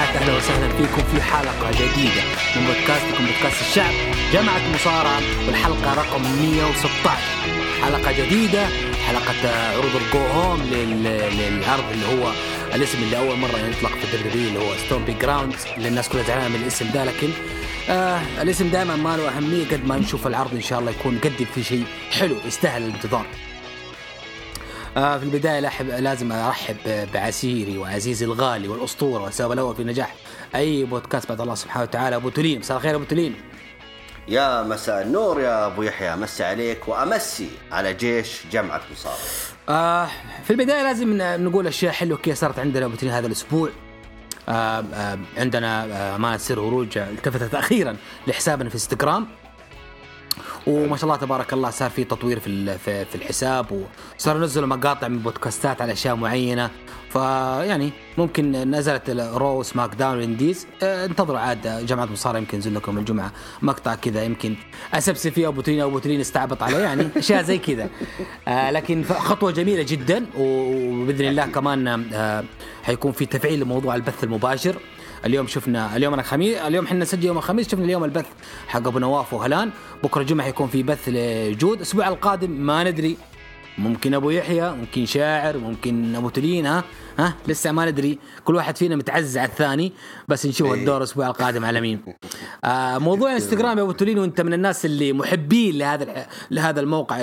التحيات، أهلا وسهلا فيكم في حلقة جديدة من بودكاستكم بودكاست الشعب جامعة مصارعة، والحلقة رقم 116. حلقة جديدة، حلقة عروض الجوهوم للعرض اللي هو الاسم اللي أول مرة يطلق في الدبليو اللي هو ستورمبي جراوندز، اللي الناس كلها زعلانة من الاسم ده، لكن الاسم دائما ما له أهمية قد ما نشوف العرض إن شاء الله يكون قدم في شيء حلو يستاهل الانتظار. في البداية لازم أرحب بعسيري وعزيزي الغالي والأسطورة والسبب الأول في نجاح أي بودكاست بعد الله سبحانه وتعالى، أبو تولين. مساء الخير أبو تولين. يا مساء النور يا أبو يحيى، مسي عليك وأمسي على جيش جامعة مصارعة. في البداية لازم نقول أشياء حلوة كي صارت عندنا أبو تولين هذا الأسبوع. عندنا أمانة سر هروج التفتت أخيرا لحسابنا في انستغرام، وما شاء الله تبارك الله صار في تطوير في الحساب، وصار ننزل مقاطع من بودكاستات على أشياء معينة. فيعني ممكن نزلت رو سماك داون والانديز، انتظروا عاد جامعة مصارعة يمكن ينزل لكم الجمعة مقطع كذا، يمكن أسبسي فيه أبو تولين استعبط عليه، يعني أشياء زي كذا. لكن خطوة جميلة جدا، وبإذن الله كمان حيكون في تفعيل لموضوع البث المباشر. اليوم شفنا اليوم احنا نسجل يوم الخميس، شفنا اليوم البث حق ابو نواف وهلان، بكره الجمعه يكون في بث لجود. الاسبوع القادم ما ندري، ممكن ابو يحيى، ممكن شاعر، ممكن ابو تولين، ها لسه ما ندري، كل واحد فينا متعزز على الثاني، بس نشوف الدور الاسبوع القادم على مين. موضوع انستغرام يا ابو تولين، وانت من الناس اللي محبين لهذا الموقع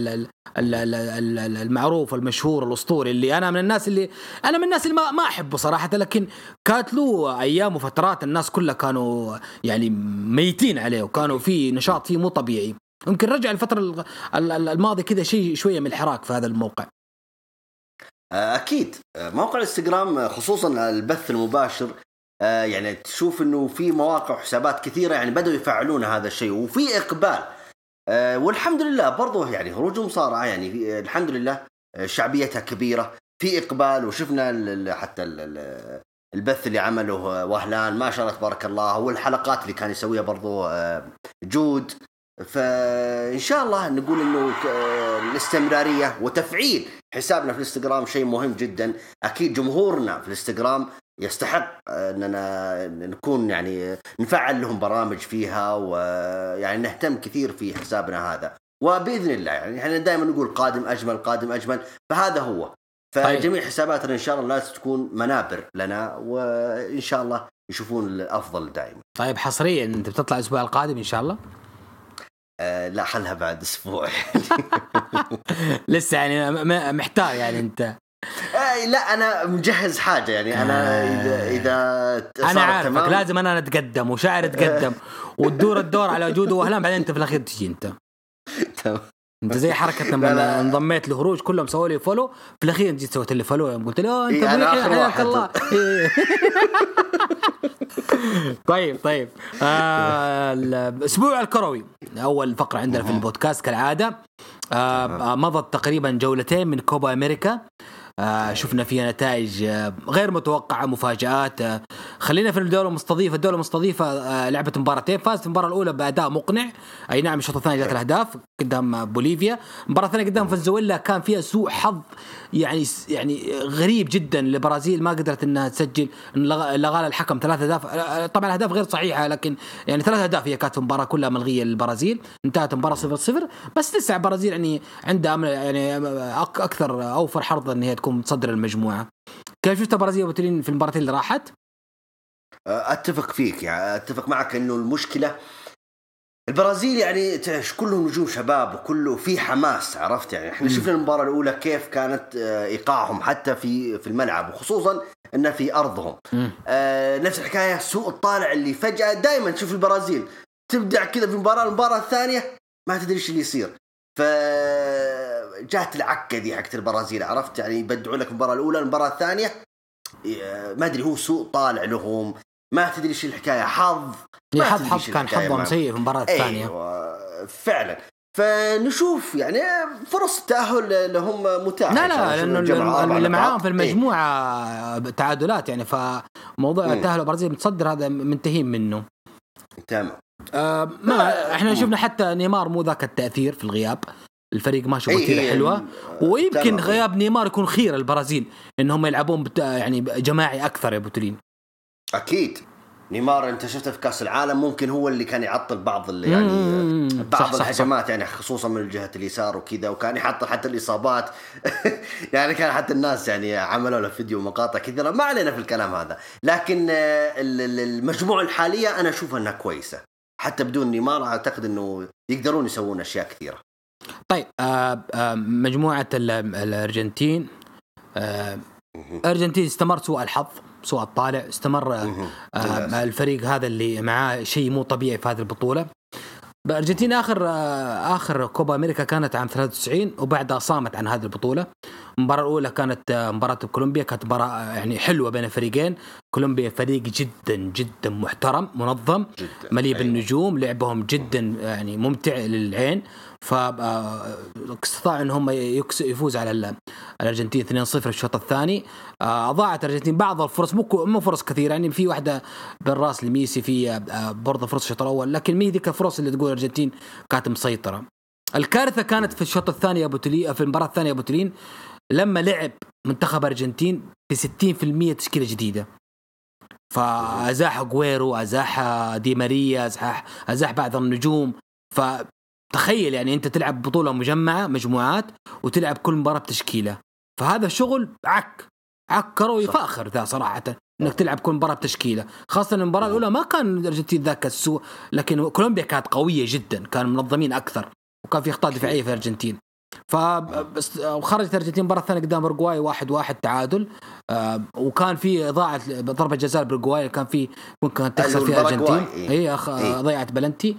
المعروف المشهور الاسطوري، اللي انا من الناس اللي ما احبه صراحه، لكن كانت له ايام وفترات الناس كلها كانوا يعني ميتين عليه، وكانوا في نشاط فيه مو طبيعي. ممكن رجع الفترة الماضية كذا شيء شوية من الحراك في هذا الموقع. أكيد موقع الانستغرام خصوصا البث المباشر، يعني تشوف إنه في مواقع وحسابات كثيرة يعني بدأوا يفعلون هذا الشيء، وفي إقبال، والحمد لله برضو يعني هروج مصارعة يعني الحمد لله شعبيتها كبيرة، في إقبال. وشفنا حتى البث اللي عمله وهلان ما شاء الله تبارك الله، والحلقات اللي كان يسويها برضو جود. فإن شاء الله نقول إنه الاستمرارية وتفعيل حسابنا في الانستغرام شيء مهم جدا. أكيد جمهورنا في الانستغرام يستحق أننا نكون يعني نفعل لهم برامج فيها، ويعني نهتم كثير في حسابنا هذا، وبإذن الله يعني احنا دائما نقول قادم أجمل قادم أجمل، فهذا هو. فجميع حساباتنا إن شاء الله لازم تكون منابر لنا، وإن شاء الله يشوفون الأفضل دائما. طيب حصريا أنت بتطلع الأسبوع القادم إن شاء الله؟ لا خلها بعد أسبوع. لسه يعني محتار يعني أنت؟ لا أنا مجهز حاجة يعني أنا إذا أنا عارفك لازم أنا نتقدم وشاعر تقدم والدور على جود وهلام، بعدين أنت في الأخير تجي أنت. أنت زي حركة لما انضميت لهروج كلهم سووا لي فولو، في الأخير جيت سويت لي فولو، قلت له أنت حياك الله. طيب الأسبوع الكروي أول فقرة عندنا في البودكاست كالعادة. مضت تقريبا جولتين من كوبا أمريكا، شفنا فيها نتائج غير متوقعة، مفاجآت. خلينا في الدولة المستضيفة لعبة مباراتين، فاز في المباراة الأولى بأداء مقنع، أي نعم الشوط الثاني جات الأهداف قدام بوليفيا. المباراة الثانية قدام فنزويلا كان فيها سوء حظ يعني غريب جدا، البرازيل ما قدرت أنها تسجل، لغى الحكم 3 أهداف، طبعا الأهداف غير صحيحة، لكن يعني 3 أهداف هي كانت المباراة كلها ملغية للبرازيل، انتهت المباراة 0-0. بس لسه البرازيل يعني عندها يعني أكثر أوفر حظ أن هي تكون متصدر المجموعة. كيف شفت البرازيل وبتلين في المباراتين اللي راحت؟ أتفق فيك، يعني أتفق معك إنه المشكلة البرازيل يعني كلهم نجوم شباب وكله في حماس، عرفت يعني احنا شفنا المباراة الأولى كيف كانت إيقاعهم حتى في الملعب، وخصوصا إنه في أرضهم. نفس الحكاية سوء الطالع اللي فجأة دائما تشوف البرازيل تبدع كذا في المباراة الثانية ما تدري ايش اللي يصير، فجات العكة دي حقت البرازيل، عرفت يعني يبدعوا لك المباراة الأولى، المباراة الثانية ما أدري هو سوء طالع لهم، ما تدري ايش الحكاية، حظ كان حظهم سيء في المباراة الثانية. فعلا. فنشوف يعني فرص التأهل لهم متاحة. لا لأنه اللي معاهم في المجموعة تعادلات يعني، فموضوع التأهل البرازيل متصدر هذا منتهين منه. تمام. ما احنا شفنا حتى نيمار مو ذاك التأثير في الغياب، الفريق ما شوفه كثير حلوة، ويمكن غياب نيمار يكون خير البرازيل انهم يلعبون يعني جماعي اكثر يا بوترين. اكيد نيمار انت شفته في كاس العالم ممكن هو اللي كان يعطل بعض يعني بعض الهجمات يعني خصوصا من جهه اليسار وكذا، وكان يحط حتى الاصابات يعني كان حتى الناس يعني عملوا له فيديو مقاطع كثيره، ما علينا في الكلام هذا. لكن المجموعه الحاليه انا اشوفها انها كويسه، حتى بدون نيمار اعتقد انه يقدرون يسوون اشياء كثيره. طيب مجموعه الارجنتين، الارجنتين استمر سوء الحظ سوء الطالع، استمر الفريق هذا اللي معاه شيء مو طبيعي في هذه البطولة. الأرجنتين آخر كوبا أمريكا كانت عام 93 وبعدها صامت عن هذه البطولة. المباراة الأولى كانت مباراة كولومبيا، كانت مباراة يعني حلوة بين فريقين. كولومبيا فريق جدا جدا محترم منظم مليء بالنجوم، لعبهم جدا يعني ممتع للعين، فاستطاع ان هم يفوز على الارجنتين 2-0 الشوط الثاني. اضاعت الارجنتين بعض الفرص، مو فرص كثيره، يعني في واحده بالراس لميسي، في برضه فرصه الشوط الاول، لكن مي ذيك الفرص اللي تقول الارجنتين كانت مسيطره. الكارثه كانت في الشوط الثاني ابو تلي، في المباراه الثانيه ابو تلين، لما لعب منتخب الارجنتين ب 60% تشكيله جديده، فازاح غويرو، ازاح دي ماريا، ازاح بعض النجوم. فتخيل يعني انت تلعب بطوله مجمعه مجموعات وتلعب كل مباراه بتشكيله، فهذا شغل عكروا يفاخر ذا صراحه انك تلعب كل مباراه بتشكيله، خاصه المباراه الاولى ما كان الارجنتين ذاك السوء، لكن كولومبيا كانت قويه جدا، كانوا منظمين اكثر، وكان في اخطاء دفاعيه في الارجنتين. وخرجت الارجنتين المباراه الثانيه قدام أوروغواي 1-1 تعادل. وكان في ضاعت ضربه جزاء بأوروغواي، كان في ممكن تخسر فيها الارجنتين، هي ضيعت بلنتي.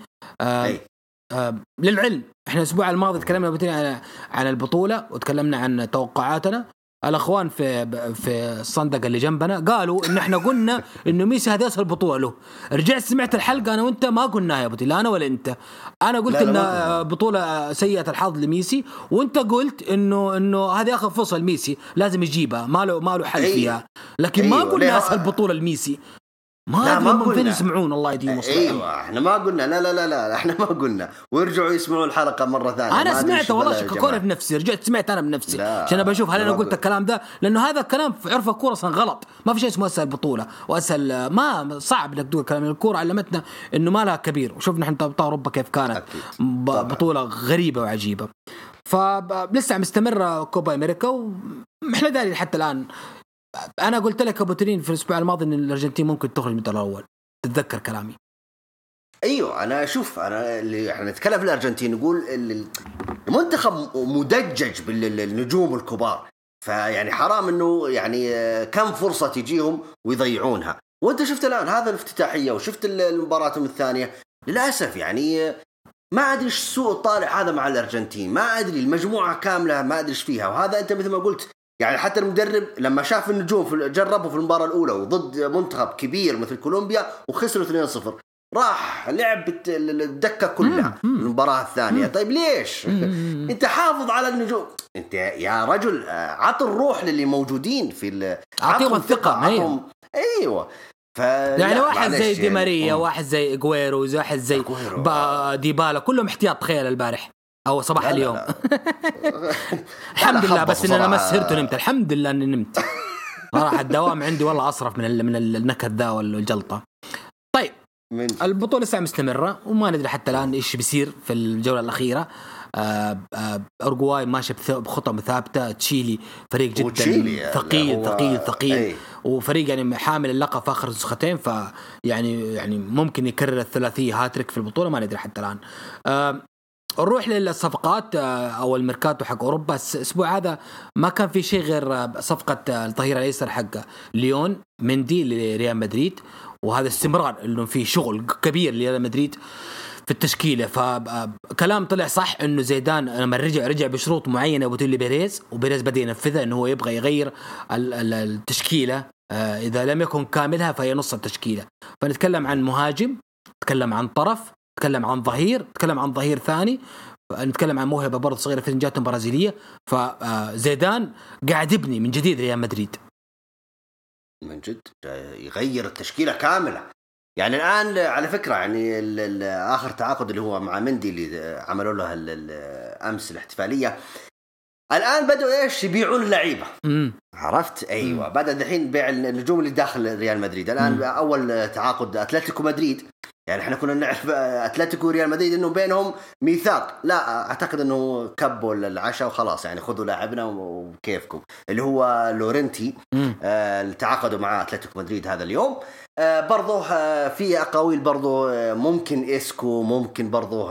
للعلم احنا الاسبوع الماضي تكلمنا عن البطوله وتكلمنا عن توقعاتنا. الاخوان في الصندق اللي جنبنا قالوا ان احنا قلنا انه ميسي هذا يصل البطوله له. رجعت سمعت الحلقه انا وانت ما قلناها يا ابو، لا انا ولا انت. انا قلت ان بطوله سيئه الحظ لميسي، وانت قلت انه هذه اخر فرصه لميسي لازم يجيبها، ما له حل فيها، لكن ما قلنا اسهل بطوله لميسي. ما فين يسمعون الله يديم وصلهم. ايوه احنا ما قلنا، لا احنا ما قلنا، ويرجعوا يسمعون الحلقه مره ثانيه. انا سمعت والله شككوني في نفسي، رجعت سمعت انا بنفسي عشان بشوف هل انا قلت الكلام ده، لانه هذا الكلام في عرف الكوره اصلا غلط. ما في شيء اسمه اسهل بطوله واسهل، ما صعب انك تقول كلام. الكوره علمتنا انه ما لها كبير، وشوفنا احنا ابطال اوروبا كيف كانت بطوله غريبه وعجيبه. فلسه مستمره كوبا امريكا، واحنا دارين حتى الان. انا قلت لك ابو ترين في الاسبوع الماضي ان الارجنتين ممكن تخرج من الدور الاول، تتذكر كلامي؟ ايوه انا اشوف، انا اللي احنا نتكلم في الارجنتين نقول المنتخب مدجج بالنجوم الكبار، فيعني حرام انه يعني كم فرصه تجيهم ويضيعونها. وانت شفت الان هذا الافتتاحيه وشفت المباراه الثانيه، للاسف يعني ما ادري ايش سوء الطالع هذا مع الارجنتين، ما ادري المجموعه كامله ما ادري ايش فيها. وهذا انت مثل ما قلت يعني حتى المدرب لما شاف النجوم جربوا في المباراة الأولى وضد منتخب كبير مثل كولومبيا وخسروا 2-0، راح لعب الدكة كلها المباراة الثانية. طيب ليش؟ انت حافظ على النجوم، انت يا رجل عط الروح للي موجودين في عطيهم الثقة. ايوه يعني واحد زي دي ماريا، واحد زي غويرو، واحد زي ديبالا، كلهم احتياط. تخيل البارح او صباح اليوم الحمد لله، بس ان انا ما سهرت ونمت، الحمد لله اني نمت. راح الدوام عندي والله اصرف من النكد ذا والجلطه. طيب البطوله لسه مستمره وما ندري حتى الان ايش بيصير في الجوله الاخيره. أورجواي ماشي بخطة ثابتة، تشيلي فريق جدا ثقيل وفريق يعني حامل اللقب في آخر نسختين، يعني ممكن يكرر الثلاثية هاتريك في البطولة، ما ندري حتى الآن. نروح للصفقات او الميركاتو حق اوروبا. الاسبوع هذا ما كان في شيء غير صفقه الظهير الايسر حق ليون مندي لريال مدريد، وهذا استمرار انه في شغل كبير لريال مدريد في التشكيله. فكلام طلع صح انه زيدان لما رجع بشروط معينه وبتقول بيريز بدا ينفذها، انه هو يبغى يغير التشكيله اذا لم يكن كاملها فهي نص التشكيله. فنتكلم عن مهاجم، نتكلم عن طرف، نتكلم عن ظهير، نتكلم عن ظهير ثاني، نتكلم عن موهبة برضه صغيرة فرنجات برازيلية. فزيدان قاعد يبني من جديد ريال مدريد، من جد يغير التشكيلة كاملة. يعني الآن على فكرة يعني آخر تعاقد اللي هو مع مندي اللي عملوا له أمس الاحتفالية، الان بدأوا ايش يبيعون لعيبه. عرفت؟ ايوه بدأ الحين بيع النجوم اللي داخل ريال مدريد. الان اول تعاقد اتلتيكو مدريد، يعني احنا كنا نعرف اتلتيكو وريال مدريد انه بينهم ميثاق، لا اعتقد انه كبوا العشاء وخلاص، يعني خذوا لاعبنا وكيفكم، اللي هو لورنتي. تعاقدوا مع اتلتيكو مدريد هذا اليوم. برضه في اقاويل برضه ممكن اسكو، ممكن برضه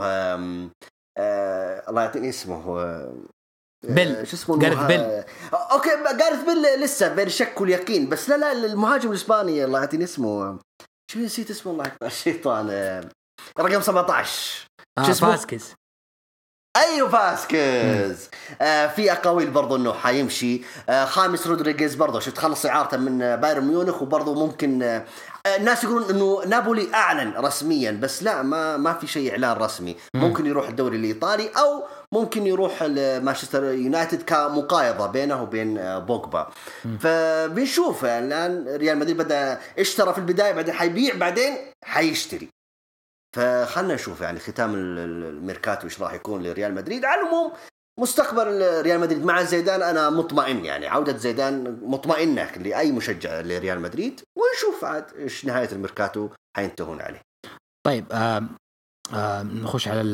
الله يعطيني اسمه بيل، شو اسمه جارث بيل. اوكي جارث بيل لسه بين الشك واليقين، بس لا المهاجم الاسباني الله يعطيني اسمه، شو نسيت اسمه الله يقطع الشيطان، رقم 17 فاسكيز. ايوه فاسكيز. في اقاويل برضو انه حيمشي. خامس رودريغيز برضو شفت خلص اعارته من بايرن ميونخ، وبرضو ممكن الناس يقولون انه نابولي اعلن رسميا، بس لا ما في شيء اعلان رسمي. ممكن يروح الدوري الايطالي او ممكن يروح مانشستر يونايتد كمقايضه بينه وبين بوجبا. فبنشوف الان ريال مدريد بدا اشترى في البدايه، بعدين حيبيع، بعدين حيشتري. فخلنا نشوف يعني ختام الميركاتو ايش راح يكون لريال مدريد. على العموم مستقبل ريال مدريد مع زيدان انا مطمئن، يعني عودة زيدان مطمئنة لأي مشجع لريال مدريد، ونشوف عاد ايش نهاية الميركاتو حينتهون عليه. طيب نخش على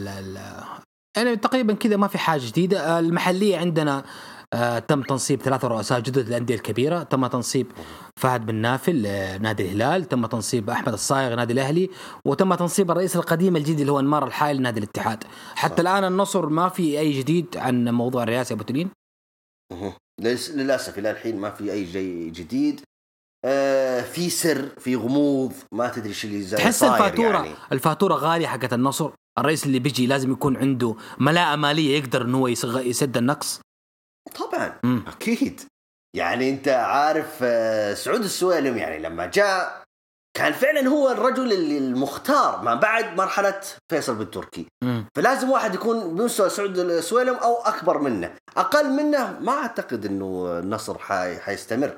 يعني تقريبا كذا ما في حاجة جديدة. المحلية عندنا تم تنصيب 3 رؤساء جدد للأندية الكبيرة. تم تنصيب فهد بن نافل نادي الهلال، تم تنصيب أحمد الصايغ نادي الأهلي، وتم تنصيب الرئيس القديم الجديد اللي هو انمار الحائل نادي الاتحاد. حتى الآن النصر ما في أي جديد عن موضوع الرئاسة. أبو تلين للأسف إلى الحين ما في أي شيء جديد. في سر، في غموض، ما تدري شو اللي تحس الفاتورة غالية حقت النصر. الرئيس اللي بيجي لازم يكون عنده ملاءة مالية يقدر إنه يسد النقص. طبعا أكيد. يعني أنت عارف سعود السويلم يعني لما جاء كان فعلا هو الرجل المختار ما بعد مرحلة فيصل بن تركي. فلازم واحد يكون بمستوى سعود السويلم أو أكبر منه. أقل منه ما أعتقد أنه النصر حيستمر.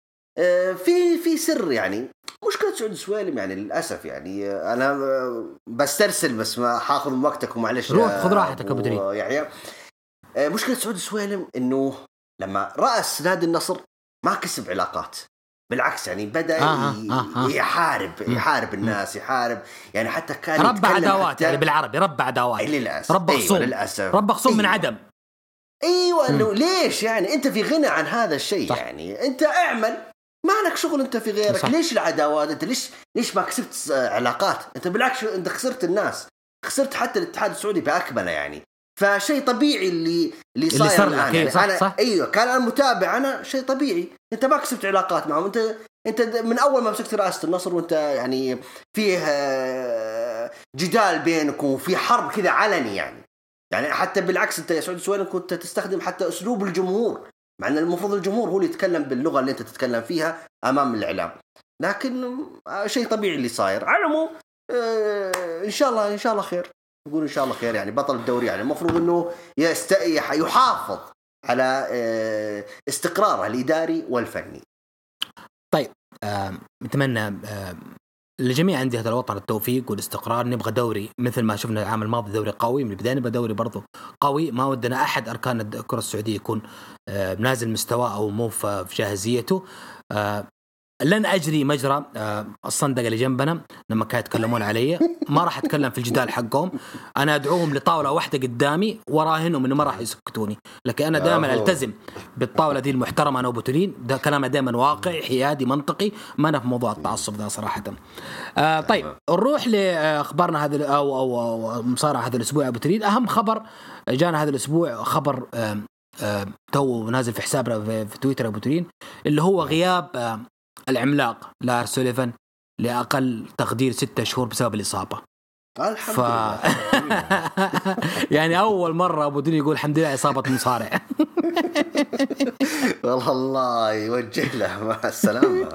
في سر يعني. مشكلة سعود السويلم يعني للأسف يعني أنا بسترسل بس ما حاخذ من وقتك ومعلش خذ راحتك أبو تلين. يعني مشكلة سعود السويلم إنه لما رأس نادي النصر ما كسب علاقات، بالعكس يعني بدأ يحارب الناس، يحارب يعني حتى كان ربع عداوات يعني بالعربي ربع عداوات ربع خصوم من عدم. أيوة إنه ليش يعني أنت في غنى عن هذا الشيء. يعني أنت اعمل ما لك شغل أنت في غيرك. صح. ليش العداوات؟ أنت ليش ما كسبت علاقات؟ أنت بالعكس أنت خسرت الناس، خسرت حتى الاتحاد السعودي بأكمله يعني. فشيء طبيعي اللي صار الآن يعني. صح. أيوة كان أنا متابع، أنا شيء طبيعي. أنت ما كسبت علاقات معهم. أنت من أول ما مسكت رئاسة النصر وأنت يعني فيه جدال بينكم وفي حرب كذا علني يعني حتى بالعكس أنت يا سعود السويلم كنت تستخدم حتى أسلوب الجمهور، مع أن المفروض الجمهور هو اللي يتكلم باللغة اللي أنت تتكلم فيها أمام الإعلام. لكن شيء طبيعي اللي صاير. على العموم إن شاء الله خير. نقول إن شاء الله خير. يعني بطل الدوري يعني المفروض إنه يحافظ على استقراره الإداري والفني. طيب نتمنى لجميع أندية هذا الوطن التوفيق والاستقرار. نبغى دوري مثل ما شفنا العام الماضي، دوري قوي من البداية، نبغى دوري برضو قوي. ما ودنا أحد أركان الكرة السعودية يكون نازل مستوى أو مو في جاهزيته. لن أجري مجرى الصندقة اللي جنبنا لما كانوا يتكلمون علي. ما راح أتكلم في الجدال حقهم. أنا أدعوهم لطاولة واحدة قدامي وراهنهم إنه ما راح يسكتوني. لكن أنا دائما ألتزم بالطاولة دي المحترمة. أنا وأبو تلين ده كلامنا دائما واقعي حيادي منطقي، ما أنا في موضوع التعصب ده صراحة. طيب نروح لأخبارنا هذا أو مصارعة هذا الأسبوع. أبو تلين أهم خبر جانا هذا الأسبوع، خبر تو نازل في حسابنا في تويتر أبو تلين، اللي هو غياب العملاق لارس سوليفان لأقل تقدير 6 شهور بسبب الإصابة. الحمد لله. يعني أول مرة أبو دنيا يقول الحمد لله إصابة مصارع. والله الله يوجه له مع السلامة.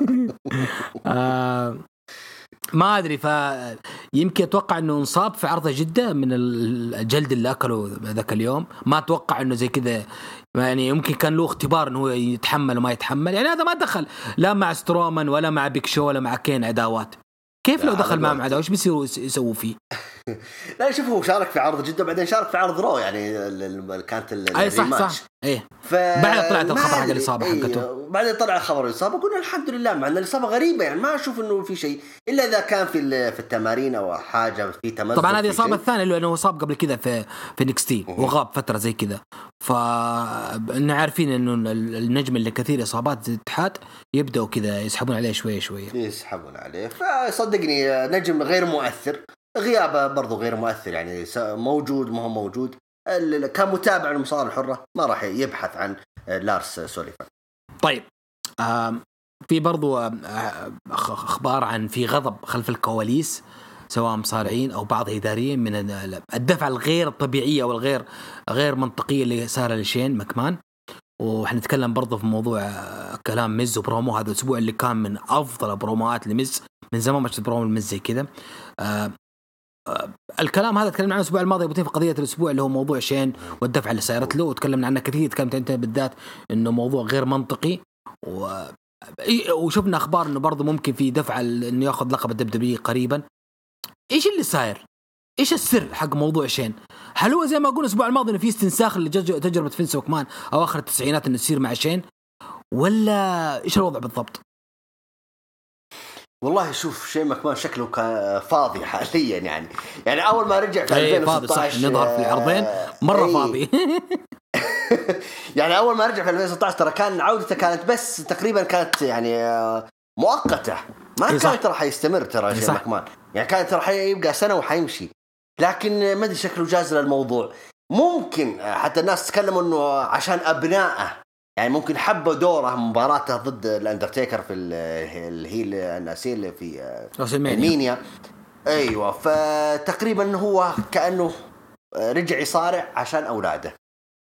ما أدري، يمكن أتوقع أنه انصاب في عرض جدة من الجلد اللي أكله ذاك اليوم. ما أتوقع أنه زي كذا يعني. يمكن كان له اختبار أنه يتحمل وما يتحمل. يعني هذا ما دخل لا مع سترومان ولا مع بيك شو ولا مع كين عداوات. كيف لو دخل معهم عداوة إيش بيصيروا يسووا فيه؟ لا شوفوا شارك في عرض جدة بعدين شارك في عرض رو يعني كانت أي صح ايه بعد طلعت الخبر حق الإصابة حقته. بعد طلع خبر الإصابة قلنا الحمد لله، مع أن الإصابة غريبة يعني ما أشوف إنه في شيء إلا إذا كان في التمارين أو حاجة في تمزق. طبعا هذه الإصابة الثانية لأنه أصاب قبل كذا في نيكستي وغاب فترة زي كذا، فعارفين إنه النجم اللي كثير إصابات الاتحاد يبدأوا كذا يسحبون عليه شوية يسحبون عليه. فصدقني نجم غير مؤثر، غيابه برضو غير مؤثر يعني موجود ما هو موجود. كمتابع للمصارعة الحرة ما راح يبحث عن لارس سوليفان. طيب في برضو أخبار عن في غضب خلف الكواليس سواء مصارعين أو بعض إداريين من الدفعة الغير طبيعية والغير منطقية اللي صار لشين ماكمان. وحنتكلم برضو في موضوع كلام ميز وبرومو هذا الأسبوع اللي كان من أفضل بروموات لميز من زمان، مش برومو الميز زي كذا. الكلام هذا تكلمنا عنه الأسبوع الماضي في قضية الأسبوع اللي هو موضوع شين والدفعة اللي صارت له، وتكلمنا عنه كثير. تكلمت أنت بالذات إنه موضوع غير منطقي، وشفنا أخبار إنه برضو ممكن في دفعة إنه يأخذ لقب الدبليو قريبا. إيش اللي صاير؟ إيش السر حق موضوع شين؟ هل هو زي ما قلنا الأسبوع الماضي إنه في استنساخ لتجربة فينس ماكمان أو آخر التسعينات إنه يصير مع شين، ولا إيش الوضع بالضبط؟ والله شوف شين ماكمان شكله فاضي حاليا يعني أول ما رجع في 2016 نظهر في العرضين مرة فاضي. يعني أول ما رجع في 2016 ترى كان عودته كانت بس تقريبا كانت يعني مؤقتة، ما كانت راح يستمر ترى شين ماكمان، يعني كانت راح يبقى سنة وحيمشي. لكن ما أدري شكله جاز للموضوع. ممكن حتى الناس تكلموا إنه عشان أبنائه يعني ممكن حبوا دوره مباراته ضد الأندرتيكر في الهيل الناسيل في المانيا. أيوة، فتقريبا هو كأنه رجع يصارع عشان أولاده.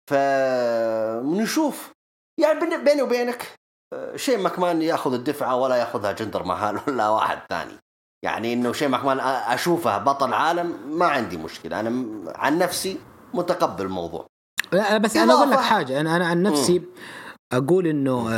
فنشوف يعني بيني وبينك شين ماكمان يأخذ الدفعة ولا يأخذها جندر مهال ولا واحد ثاني. يعني إنه شين ماكمان أشوفه بطل عالم ما عندي مشكلة، أنا عن نفسي متقبل الموضوع. لا بس أنا أقول لك حاجة، أنا عن نفسي أقول إنه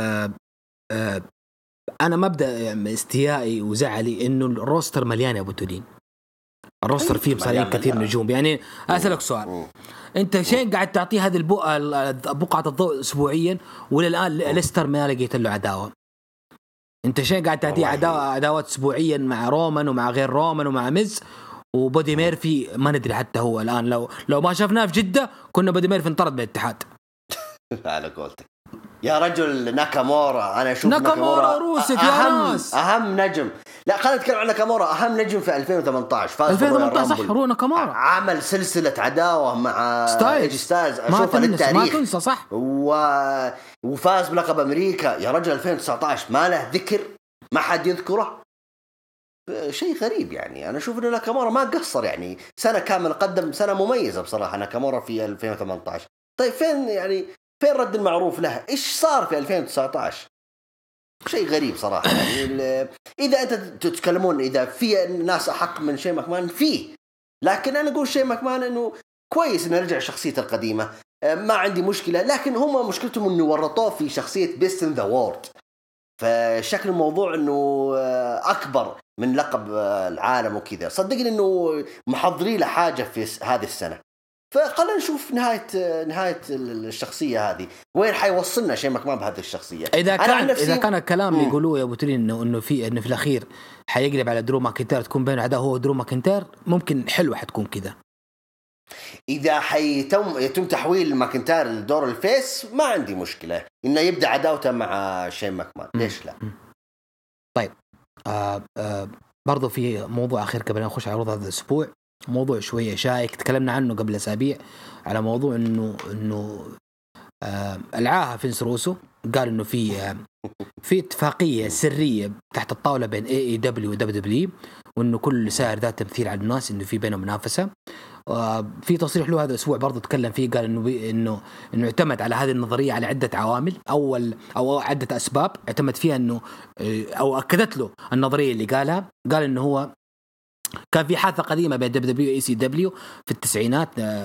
أنا مبدأ استيائي وزعلي إنه الروستر مليان يا أبو تولين. الروستر فيه مصارعين كثير نجوم. يعني أسألك سؤال، أنت شين قاعد تعطيه هذه بقعة الضوء أسبوعيا ولا الآن ليستر ما لقيت له عداوة؟ أنت شين قاعد تعطيه عداوات أسبوعيا مع رومان ومع غير رومان ومع ميز وبودي ميرفي ما ندري حتى هو الآن لو ما شفناه في جدة كنا بودي ميرفي انطرد بالاتحاد. على قولتك يا رجل ناكامورا. أنا أشوف ناكامورا روسك يا ناس أهم نجم. لا خلينا نتكلم عن ناكامورا، أهم نجم في 2018 2018 صح. رو ناكامورا عمل سلسلة عداوة مع ستايلز أشوفها للتاريخ ما تنسى صح. وفاز بلقب أمريكا يا رجل. 2019 ما له ذكر، ما حد يذكره، شيء غريب. يعني أنا أشوف إن ناكامورا ما قصر، يعني سنة كاملة قدم سنة مميزة بصراحة ناكامورا في 2018. طيب فين رد المعروف له؟ إيش صار في 2019؟ شيء غريب صراحة. يعني إذا أنت تتكلمون إذا في ناس أحق من شين ماكمان فيه، لكن أنا أقول شين ماكمان إنه كويس إنه رجع شخصيته القديمة، ما عندي مشكلة. لكن هم مشكلتهم إنه ورطوه في شخصية بيست إن ذا وورد، فشكل الموضوع إنه أكبر من لقب العالم وكذا. صدقني إنه محضرين له حاجة في هذه السنة، فخلنا نشوف نهاية الشخصية هذه وين حيوصلنا شيء ماكمان بهذه الشخصية. إذا كان الكلام اللي يقولوه يا أبو تولين إنه في الأخير حيقلب على درو ماكنتاير تكون بينه عداوة هو درو ماكنتاير، ممكن حلوة حتكون كذا. إذا يتم تحويل ماكنتاير لدور الفيس ما عندي مشكلة إنه يبدأ عداوته مع شين ماكمان، ليش لا؟ طيب برضو في موضوع أخير قبل أن نخش على عروض هذا الأسبوع، موضوع شوية شائك تكلمنا عنه قبل أسابيع، على موضوع إنه العاهة فينس روسو قال إنه في اتفاقية سرية تحت الطاولة بين AEW و WWE، وإنه كل سائر ذات تمثيل على الناس إنه في بينهم منافسة. في تصريح له هذا الأسبوع برضو تكلم فيه، قال إنه اعتمد على هذه النظرية على عدة عوامل أو عدة أسباب اعتمد فيها إنه أو أكدت له النظرية اللي قالها. قال إنه هو كان في حادثة قديمة بين WWE ECW في التسعينات،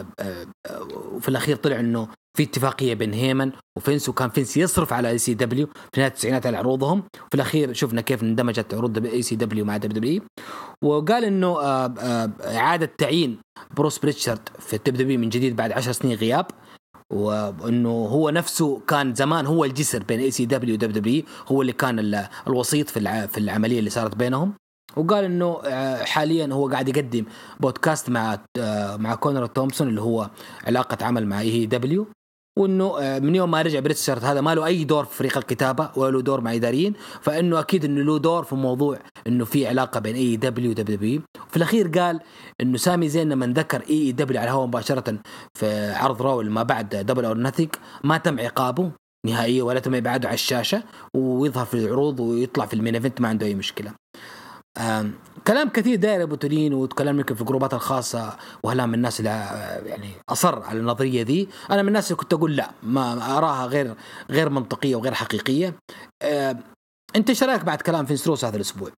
وفي الأخير طلع إنه في اتفاقية بين هيمن وفينس، وكان فينس يصرف على ECW في نهاية التسعينات على عروضهم. في الأخير شفنا كيف اندمجت عروض ECW مع WWE. وقال إنه إعادة تعيين بروس بريتشارد في WWE من جديد بعد 10 سنين غياب، وانه هو نفسه كان زمان هو الجسر بين اي سي دبليو ودبليو، هو اللي كان الوسيط في العمليه اللي صارت بينهم. وقال انه حاليا هو قاعد يقدم بودكاست مع كونر تومسون اللي هو علاقه عمل مع اي دبليو، وانه من يوم ما رجع بريتشارد هذا ما له اي دور في فريق الكتابه ولا له دور مع اداريين، فانه اكيد انه له دور في موضوع انه في علاقه بين اي دبليو ودبليو. في الاخير قال انه سامي زين لما ذكر اي دبليو على الهواء مباشره في عرض رو ما بعد دبل اور نثينج ما تم عقابه نهائيا ولا تم ابعاده على الشاشه، ويظهر في العروض ويطلع في المين ايفنت ما عنده اي مشكله. كلام كثير داير ابو تولين، وتكلم يمكن في الجروبات الخاصه، وهلا من الناس اللي يعني اصر على النظريه دي. انا من الناس اللي كنت اقول لا، ما اراها غير منطقيه وغير حقيقيه. انت ايش رايك بعد كلام فينس روس هذا الاسبوع؟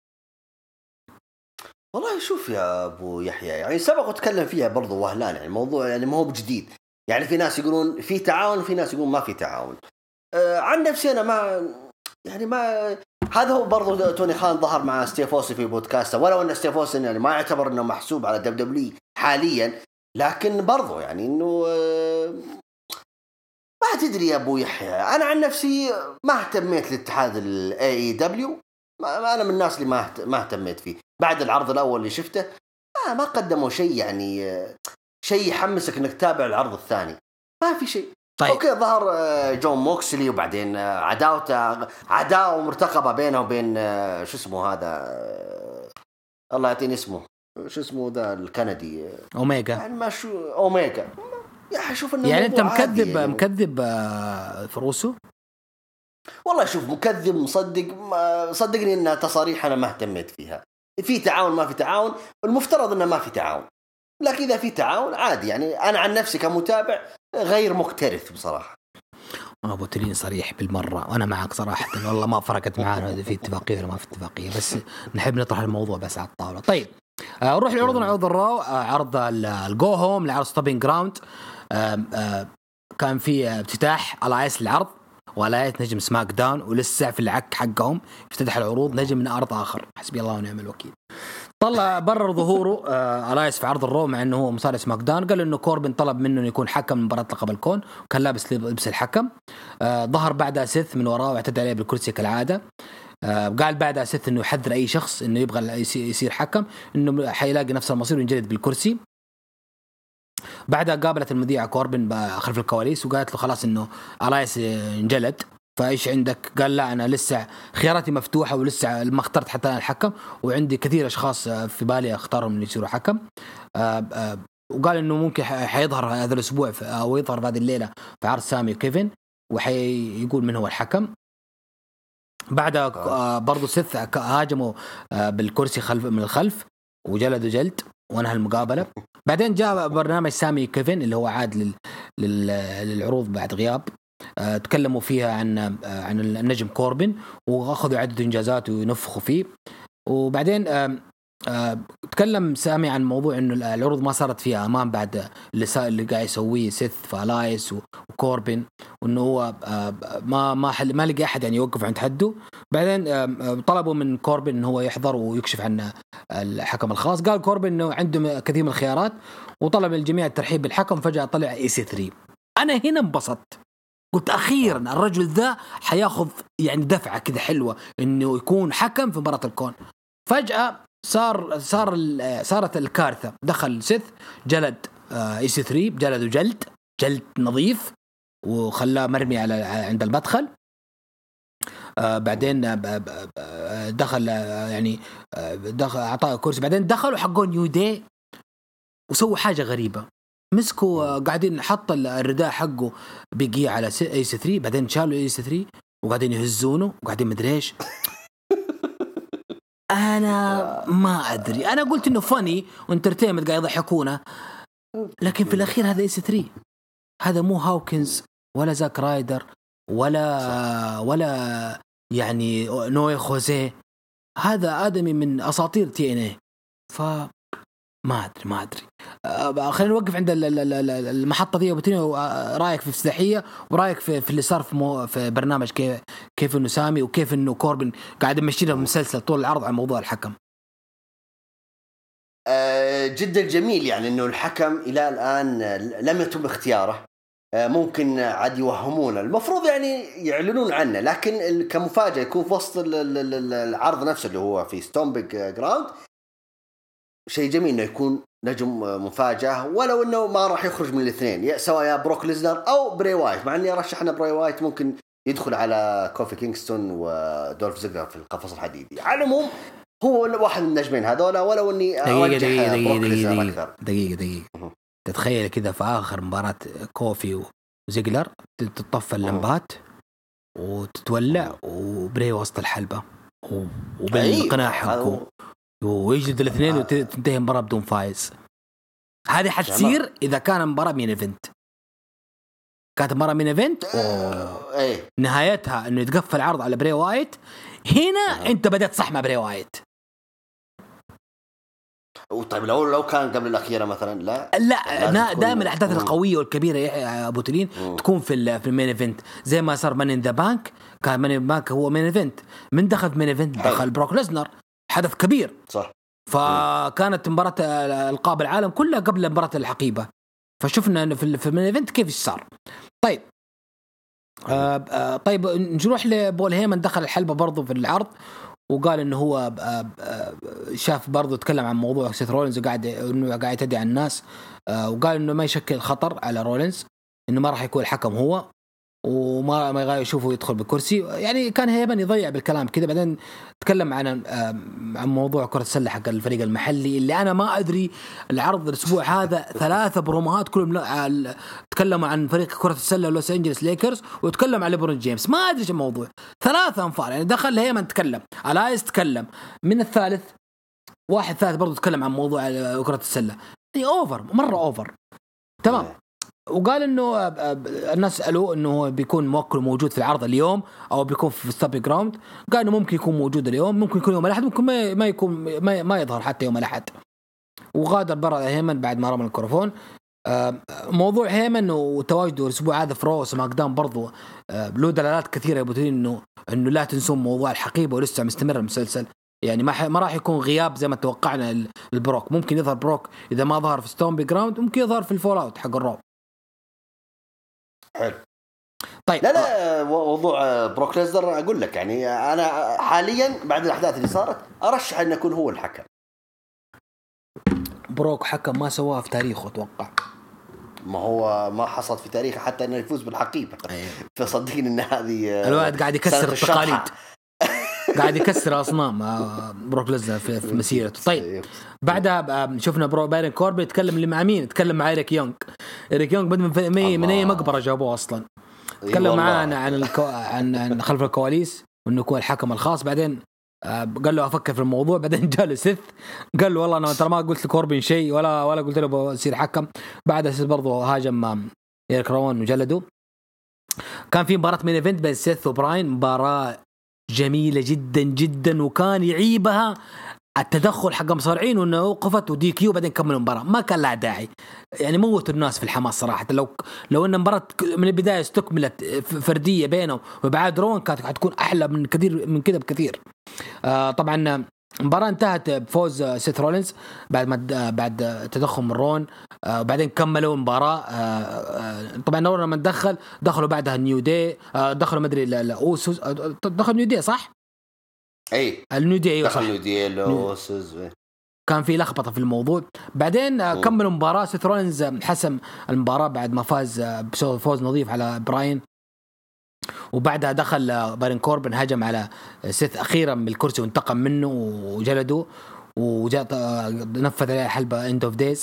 والله شوف يا ابو يحيى، يعني سبق وتكلم فيها برضو وهلان، يعني الموضوع يعني ما هو بجديد. يعني في ناس يقولون في تعاون، في ناس يقولون ما في تعاون. عن نفسي انا ما هذا هو برضو توني خان ظهر مع ستيف اوستن في بودكاسته، ولو ان ستيف اوستن يعني ما يعتبر انه محسوب على دبليو حاليا، لكن برضو يعني انه ما تدري يا ابو يحيى. انا عن نفسي ما اهتميت لاتحاد الاي دبليو، انا من الناس اللي ما اهتميت فيه. بعد العرض الاول اللي شفته ما قدموا شيء، يعني شيء يحمسك انك تتابع العرض الثاني، ما في شيء. طيب. اوكي ظهر جون موكسلي، وبعدين عداوة مرتقبة بينه وبين شو اسمه هذا، الله يعطيني اسمه، شو اسمه ذا الكندي، اوميجا. يعني ما شو اوميجا، يا شوف انه يعني انت مكذب يعني مكذب فروسو. والله شوف مكذب مصدق، صدقني ان تصاريح انا ما اهتميت فيها. في تعاون ما في تعاون، المفترض انه ما في تعاون، لكن اذا في تعاون عادي. يعني انا عن نفسي كمتابع غير مكترث بصراحه. ابو تلين صريح بالمره، وانا معك صراحه والله ما فرقت معانا اذا في اتفاقيه ولا ما في اتفاقيه، بس نحب نطرح الموضوع بس على الطاوله. طيب نروح لعروض الرو. عرض الجو هوم لعرض ستوبينج جراوند. كان في افتتاح الايس للعرض، ولاية نجم سماك داون، ولسه في العك حقهم افتتح العروض نجم من أرض آخر، حسبي الله ونعم الوكيل. طلع برر ظهوره الايس في عرض الرو مع انه هو مصارع سماك داون. قال انه كوربن طلب منه انه يكون حكم مباراة لقب الكون، وكان لابس لبس الحكم. ظهر بعدها سيث من وراه واعتدى عليه بالكرسي كالعادة. قال بعدها سيث انه يحذر اي شخص انه يبغى يصير حكم انه حيلاقي نفس المصير وينجلد بالكرسي. بعدها قابلت المذيعة كوربن خلف الكواليس وقالت له خلاص انه الايس انجلد، فايش عندك؟ قال لا انا لسه خياراتي مفتوحه ولسه ما اخترت حتى انا الحكم، وعندي كثير اشخاص في بالي اختارهم اللي يصيروا حكم. وقال انه ممكن حيظهر هذا الاسبوع او يظهر هذه الليله في عرض سامي وكيفن، وحيقول من هو الحكم. بعدها برضو سيث هاجموا بالكرسي من الخلف وجلدوا جلد وانهى المقابله. بعدين جاء برنامج سامي كيفن اللي هو عاد للعروض بعد غياب، تكلموا فيها عن النجم كوربن، واخذوا عدة انجازات وينفخوا فيه. وبعدين تكلم سامي عن موضوع انه العروض ما صارت فيها امان بعد اللي قاعد يسويه سيث فالايس وكوربن، وانه هو ما لقى احد يعني يوقف عند حده. بعدين طلبوا من كوربن انه هو يحضر ويكشف عن الحكم الخاص. قال كوربن انه عنده كثير من الخيارات، وطلب الجميع الترحيب بالحكم. فجأة طلع EC3. انا هنا انبسطت، قلت أخيرا الرجل ذا حياخذ يعني دفعة كذا حلوة إنه يكون حكم في مباراة الكون. فجأة صارت الكارثة. دخل سيث جلد EC3، جلده جلد نظيف وخلاه مرمي عند المدخل. بعدين دخل يعني أعطاه كرسي. بعدين دخلوا حقون نيو داي وسووا حاجة غريبة، مسكوا قاعدين حط الرداء حقه بقي على EC3، بعدين شالوا EC3 وقاعدين يهزونه وقاعدين مدري ايش. انا ما ادري، انا قلت انه فاني وانترتينمنت قاعد يضحكونا، لكن في الاخير هذا EC3، هذا مو هاوكنز ولا زاك رايدر ولا يعني نوي خوزيه، هذا آدمي من أساطير TNA. ما أدري. خلينا نوقف عند المحطة دي وبتني رأيك في افتتاحية، ورأيك في اللي صار في برنامج كيف إنه سامي وكيف إنه كوربن قاعد يمشينا مسلسل طول العرض عن موضوع الحكم. جدا جميل، يعني إنه الحكم إلى الآن لم يتم اختياره، ممكن عاد يوهمون، المفروض يعني يعلنون عنه، لكن كمفاجأة يكون في وسط العرض نفسه اللي هو في ستومبينج جراوند. شيء جميل انه يكون نجم مفاجأة، ولو انه ما راح يخرج من الاثنين، سواء يا بروك ليزنر او بري وايت، مع اني ارشح بري وايت ممكن يدخل على كوفي كينغستون ودولف زيجلر في القفص الحديدي. على العموم هو واحد من النجمين هذولا، ولو اني ارجح بروك ليزنر اكثر. دقيقة تتخيل كذا في اخر مباراة كوفي وزيجلر تطفى اللمبات وتتولع وبري وسط الحلبة وبالقناع حقه ويجلد الاثنين وتنتهي المباراة بدون فايز. هذه حتصير إذا كان مباراة مين إيفنت. كانت مباراة مين إيفنت نهايتها إنه يتقفل عرض على بري وايت، هنا أنت بدأت صح مع بري وايت. طيب لو كان قبل الأخيرة مثلا لا دائما الأحداث القوية والكبيرة يا أبو تلين تكون في المين إيفنت، زي ما صار ماني إن ذا بانك. كان ماني إن ذا بانك هو مين إيفنت، من دخل في مين إيفنت دخل بروك ليزنر، حدث كبير صح. فكانت مباراة القاب العالم كلها قبل مباراة الحقيبة، فشوفنا في المين إيفنت كيف صار. طيب طيب نروح لبول هيمن. دخل الحلبة برضو في العرض وقال إنه هو شاف برضو تكلم عن موضوع سيث رولينز وقاعد يتدي عن الناس، وقال إنه ما يشكل خطر على رولينز، إنه ما راح يكون الحكم هو، وما يغير يشوفه يدخل بكرسي. يعني كان هيبن يضيع بالكلام كذا. بعدين تكلم عن موضوع كرة السلة حق الفريق المحلي اللي أنا ما أدري. العرض الأسبوع هذا 3 بروموهات كلهم تكلموا عن فريق كرة السلة لوس أنجلس ليكرز، وتكلم عن ليبرون جيمس. ما أدري شو الموضوع، 3 أنفار. يعني دخل هيمن تكلم، ألايس تكلم، من الثالث واحد ثالث برضو تكلم عن موضوع كرة السلة. يعني أوفر، مرة أوفر. تمام. وقال إنه الناس سألوه إنه هو بيكون موكل موجود في العرض اليوم أو بيكون في ستومبينج جراوند. قال إنه ممكن يكون موجود اليوم، ممكن يكون يوم الأحد، ممكن ما يكون ما يظهر حتى يوم الأحد. وغادر برا هيمن بعد ما رمى الميكروفون. موضوع هيمن وتواجده الأسبوع هذا في رو سماك داون برضو له دلالات كثيرة يبتدين إنه لا تنسون موضوع الحقيبة ولسه مستمر المسلسل. يعني ما راح يكون غياب زي ما توقعنا البروك. ممكن يظهر بروك إذا ما ظهر في ستومبينج جراوند، ممكن يظهر في الفول أوت حق الرو. حلو. طيب لا موضوع بروك ليزنر أقول لك، يعني أنا حاليا بعد الأحداث اللي صارت أرشح أن يكون هو الحكم. بروك حكم ما سواه في تاريخه أتوقع. ما هو ما حصل في تاريخه حتى أنه يفوز بالحقيبة. فصدقني أن هذه الواحد قاعد يكسر التقاليد قاعد يكسر أصنام بروك ليزنر في مسيرته. طيب بعدها شفنا بايرن كوربن يتكلم اللي مع مين؟ يتكلم مع إيريك يونغ من أي مقبرة جابوه أصلا. تكلم معانا عن خلف الكواليس وإنه يكون الحكم الخاص. بعدين قال له أفكر في الموضوع. بعدين جاء له سيث قال له والله أنا ترى ما قلت لكوربن شيء ولا قلت له بصير حكم. بعدها سيث برضه هاجم إيريك روان وجلده. كان في مباراة مين إيفنت بين سيث وبراين، مباراة جميلة جدا جدا، وكان يعيبها التدخل حق مصارعين وانه وقفت ودي كيو بعدين كملوا المباراة. ما كان لها داعي، يعني موت الناس في الحماس صراحة. لو ان المباراة من البداية استكملت فردية بينهم وبعد رون كانت حتكون احلى من كثير من كذا بكثير. طبعا المباراة انتهت بفوز سيث رولينز بعد تدخل من رون. وبعدين كملوا المباراة. طبعا رون لما دخلوا بعدها نيو دي، دخلوا مدري الأوسوس، دخل نيو دي صح؟ اي النيو دي دخل نيو دي الأوسوس. كان في لخبطة في الموضوع. بعدين كملوا المباراة. سيث رولينز حسم المباراة بعد ما فاز بفوز نظيف على براين. وبعدها دخل بايرن كوربن هجم على سيث أخيرا بالكرسي وانتقم منه وجلده، وجاء نفذ عليه حلبة end of days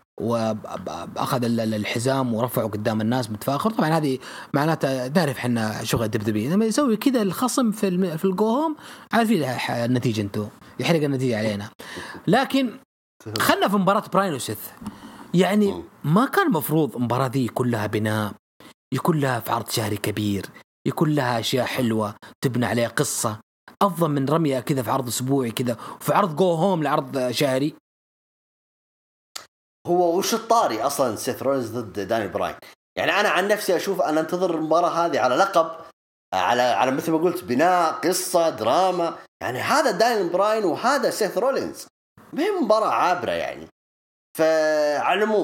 وأخذ الحزام ورفعه قدام الناس متفاخر. طبعا هذه معناتها نعرف حنا شغل دبدبي لما يسوي كذا الخصم في الجوهم عارفين النتيجة، انتو يحرق النتيجة علينا. لكن خلنا في مباراة براين وسيث، يعني ما كان مفروض مباراة دي كلها بناء، يكون لها في عرض شهري كبير، يكون لها أشياء حلوة تبنى عليها قصة، أفضل من رمية كذا في عرض أسبوعي كذا وفي عرض جو هوم لعرض شهري. هو وش الطاري أصلا سيث رولينز ضد داني براين؟ يعني أنا عن نفسي أشوف أنا انتظر المباراة هذه على لقب، على مثل ما قلت بناء قصة دراما. يعني هذا داني براين وهذا سيث رولينز، ما هي مباراة عابرة يعني. فعلى العموم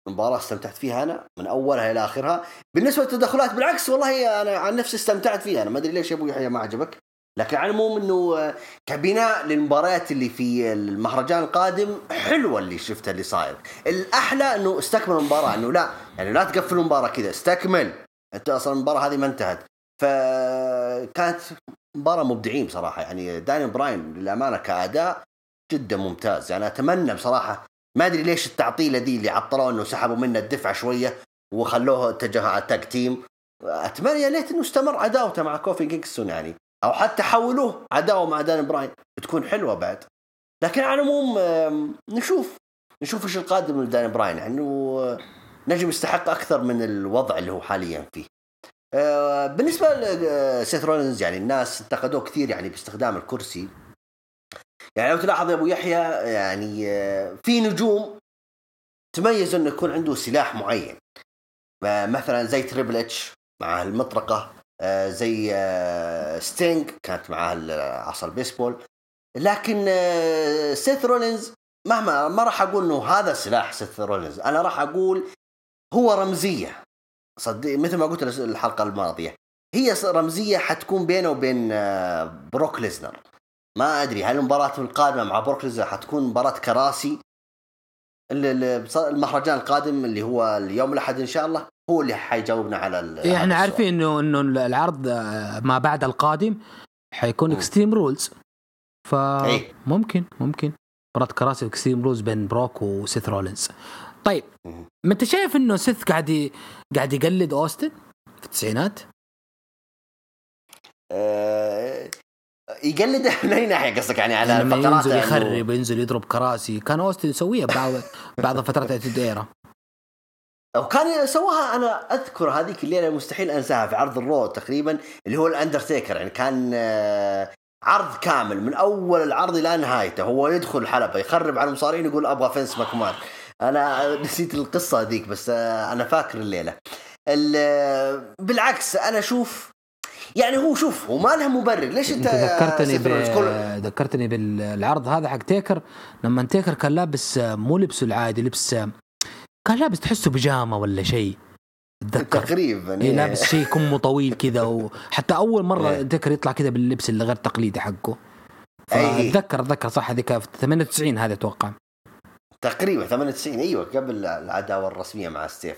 مباراة استمتعت فيها أنا من أولها إلى آخرها. بالنسبة للتدخلات بالعكس والله أنا عن نفسي استمتعت فيها. أنا ما أدري ليش أبو يحيى ما عجبك، لكن على العموم إنه كبناء للمباريات اللي في المهرجان القادم حلوة اللي شفتها اللي صاير. الأحلى إنه استكمل المباراة، إنه لا يعني لا تقفل المباراة كذا، استكمل أنت أصلا المباراة هذه ما انتهت. فكانت مباراة مبدعين بصراحة. يعني دانيال براين للأمانة كأداء جدا ممتاز. يعني أتمنى بصراحة، ما أدري ليش التعطيلة دي اللي عطلوه إنه سحبوا منه الدفع شوية وخلوه اتجه على التاج تيم. أتمنى يا ليت إنه استمر عداوته مع كوفي كينغستون يعني، أو حتى حولوه عداوة مع دان براين بتكون حلوة بعد. لكن على العموم نشوف إيش القادم لدان براين. يعني إنه نجم يستحق أكثر من الوضع اللي هو حاليا فيه. بالنسبة لسيث رولينز يعني الناس انتقدوه كثير يعني باستخدام الكرسي. يعني لو تلاحظ يا أبو يحيى يعني في نجوم تميز إنه يكون عنده سلاح معين، مثلا زي تريبل اتش مع المطرقة، زي ستينج كانت معاه عصا البيسبول. لكن سيث رولينز مهما ما راح أقول إنه هذا سلاح سيث رولينز، أنا راح أقول هو رمزية. صدق مثل ما قلت الحلقة الماضية، هي رمزية حتكون بينه وبين بروك ليزنر. ما أدري هل المباراة القادمة مع بروك ليزنر حتكون مباراة كراسي. المهرجان القادم اللي هو اليوم الأحد إن شاء الله هو اللي حيجاوبنا على احنا عارفين انه العرض ما بعد القادم حيكون اكستريم رولز، فممكن مباراة كراسي اكستريم رولز بين بروك وسيث رولينز. طيب ما انت شايف انه سيث قاعد يقلد اوستن في التسعينات؟ يقلد من اي ناحيه قصدك؟ يعني على لما فقرات ينزل يخرب ينزل يضرب كراسي، كان اوستن يسويها بعض فترات الدائره، او كان سواها. انا اذكر هذيك الليله مستحيل انساها في عرض الرو تقريبا اللي هو الاندرتيكر. يعني كان عرض كامل من اول العرض الى نهايته، هو يدخل الحلبه يخرب على المصارعين يقول ابغى فينس ماكمان. انا نسيت القصه هذيك بس انا فاكر الليله. بالعكس انا اشوف يعني هو ما له مبرر. ليش انت ذكرتني بالعرض هذا حق تيكر، لما تيكر كان لابس مو لبسه العادي، كان لابس تحسه بيجامه ولا شيء تقريبا لابس شيء كم طويل كذا، وحتى اول مره تيكر يطلع كذا باللبس اللي غير تقليدي حقه. اتذكر صح هذيك في 98 هذا اتوقع تقريبا 98 ايوه قبل العداوه الرسميه مع ستيف.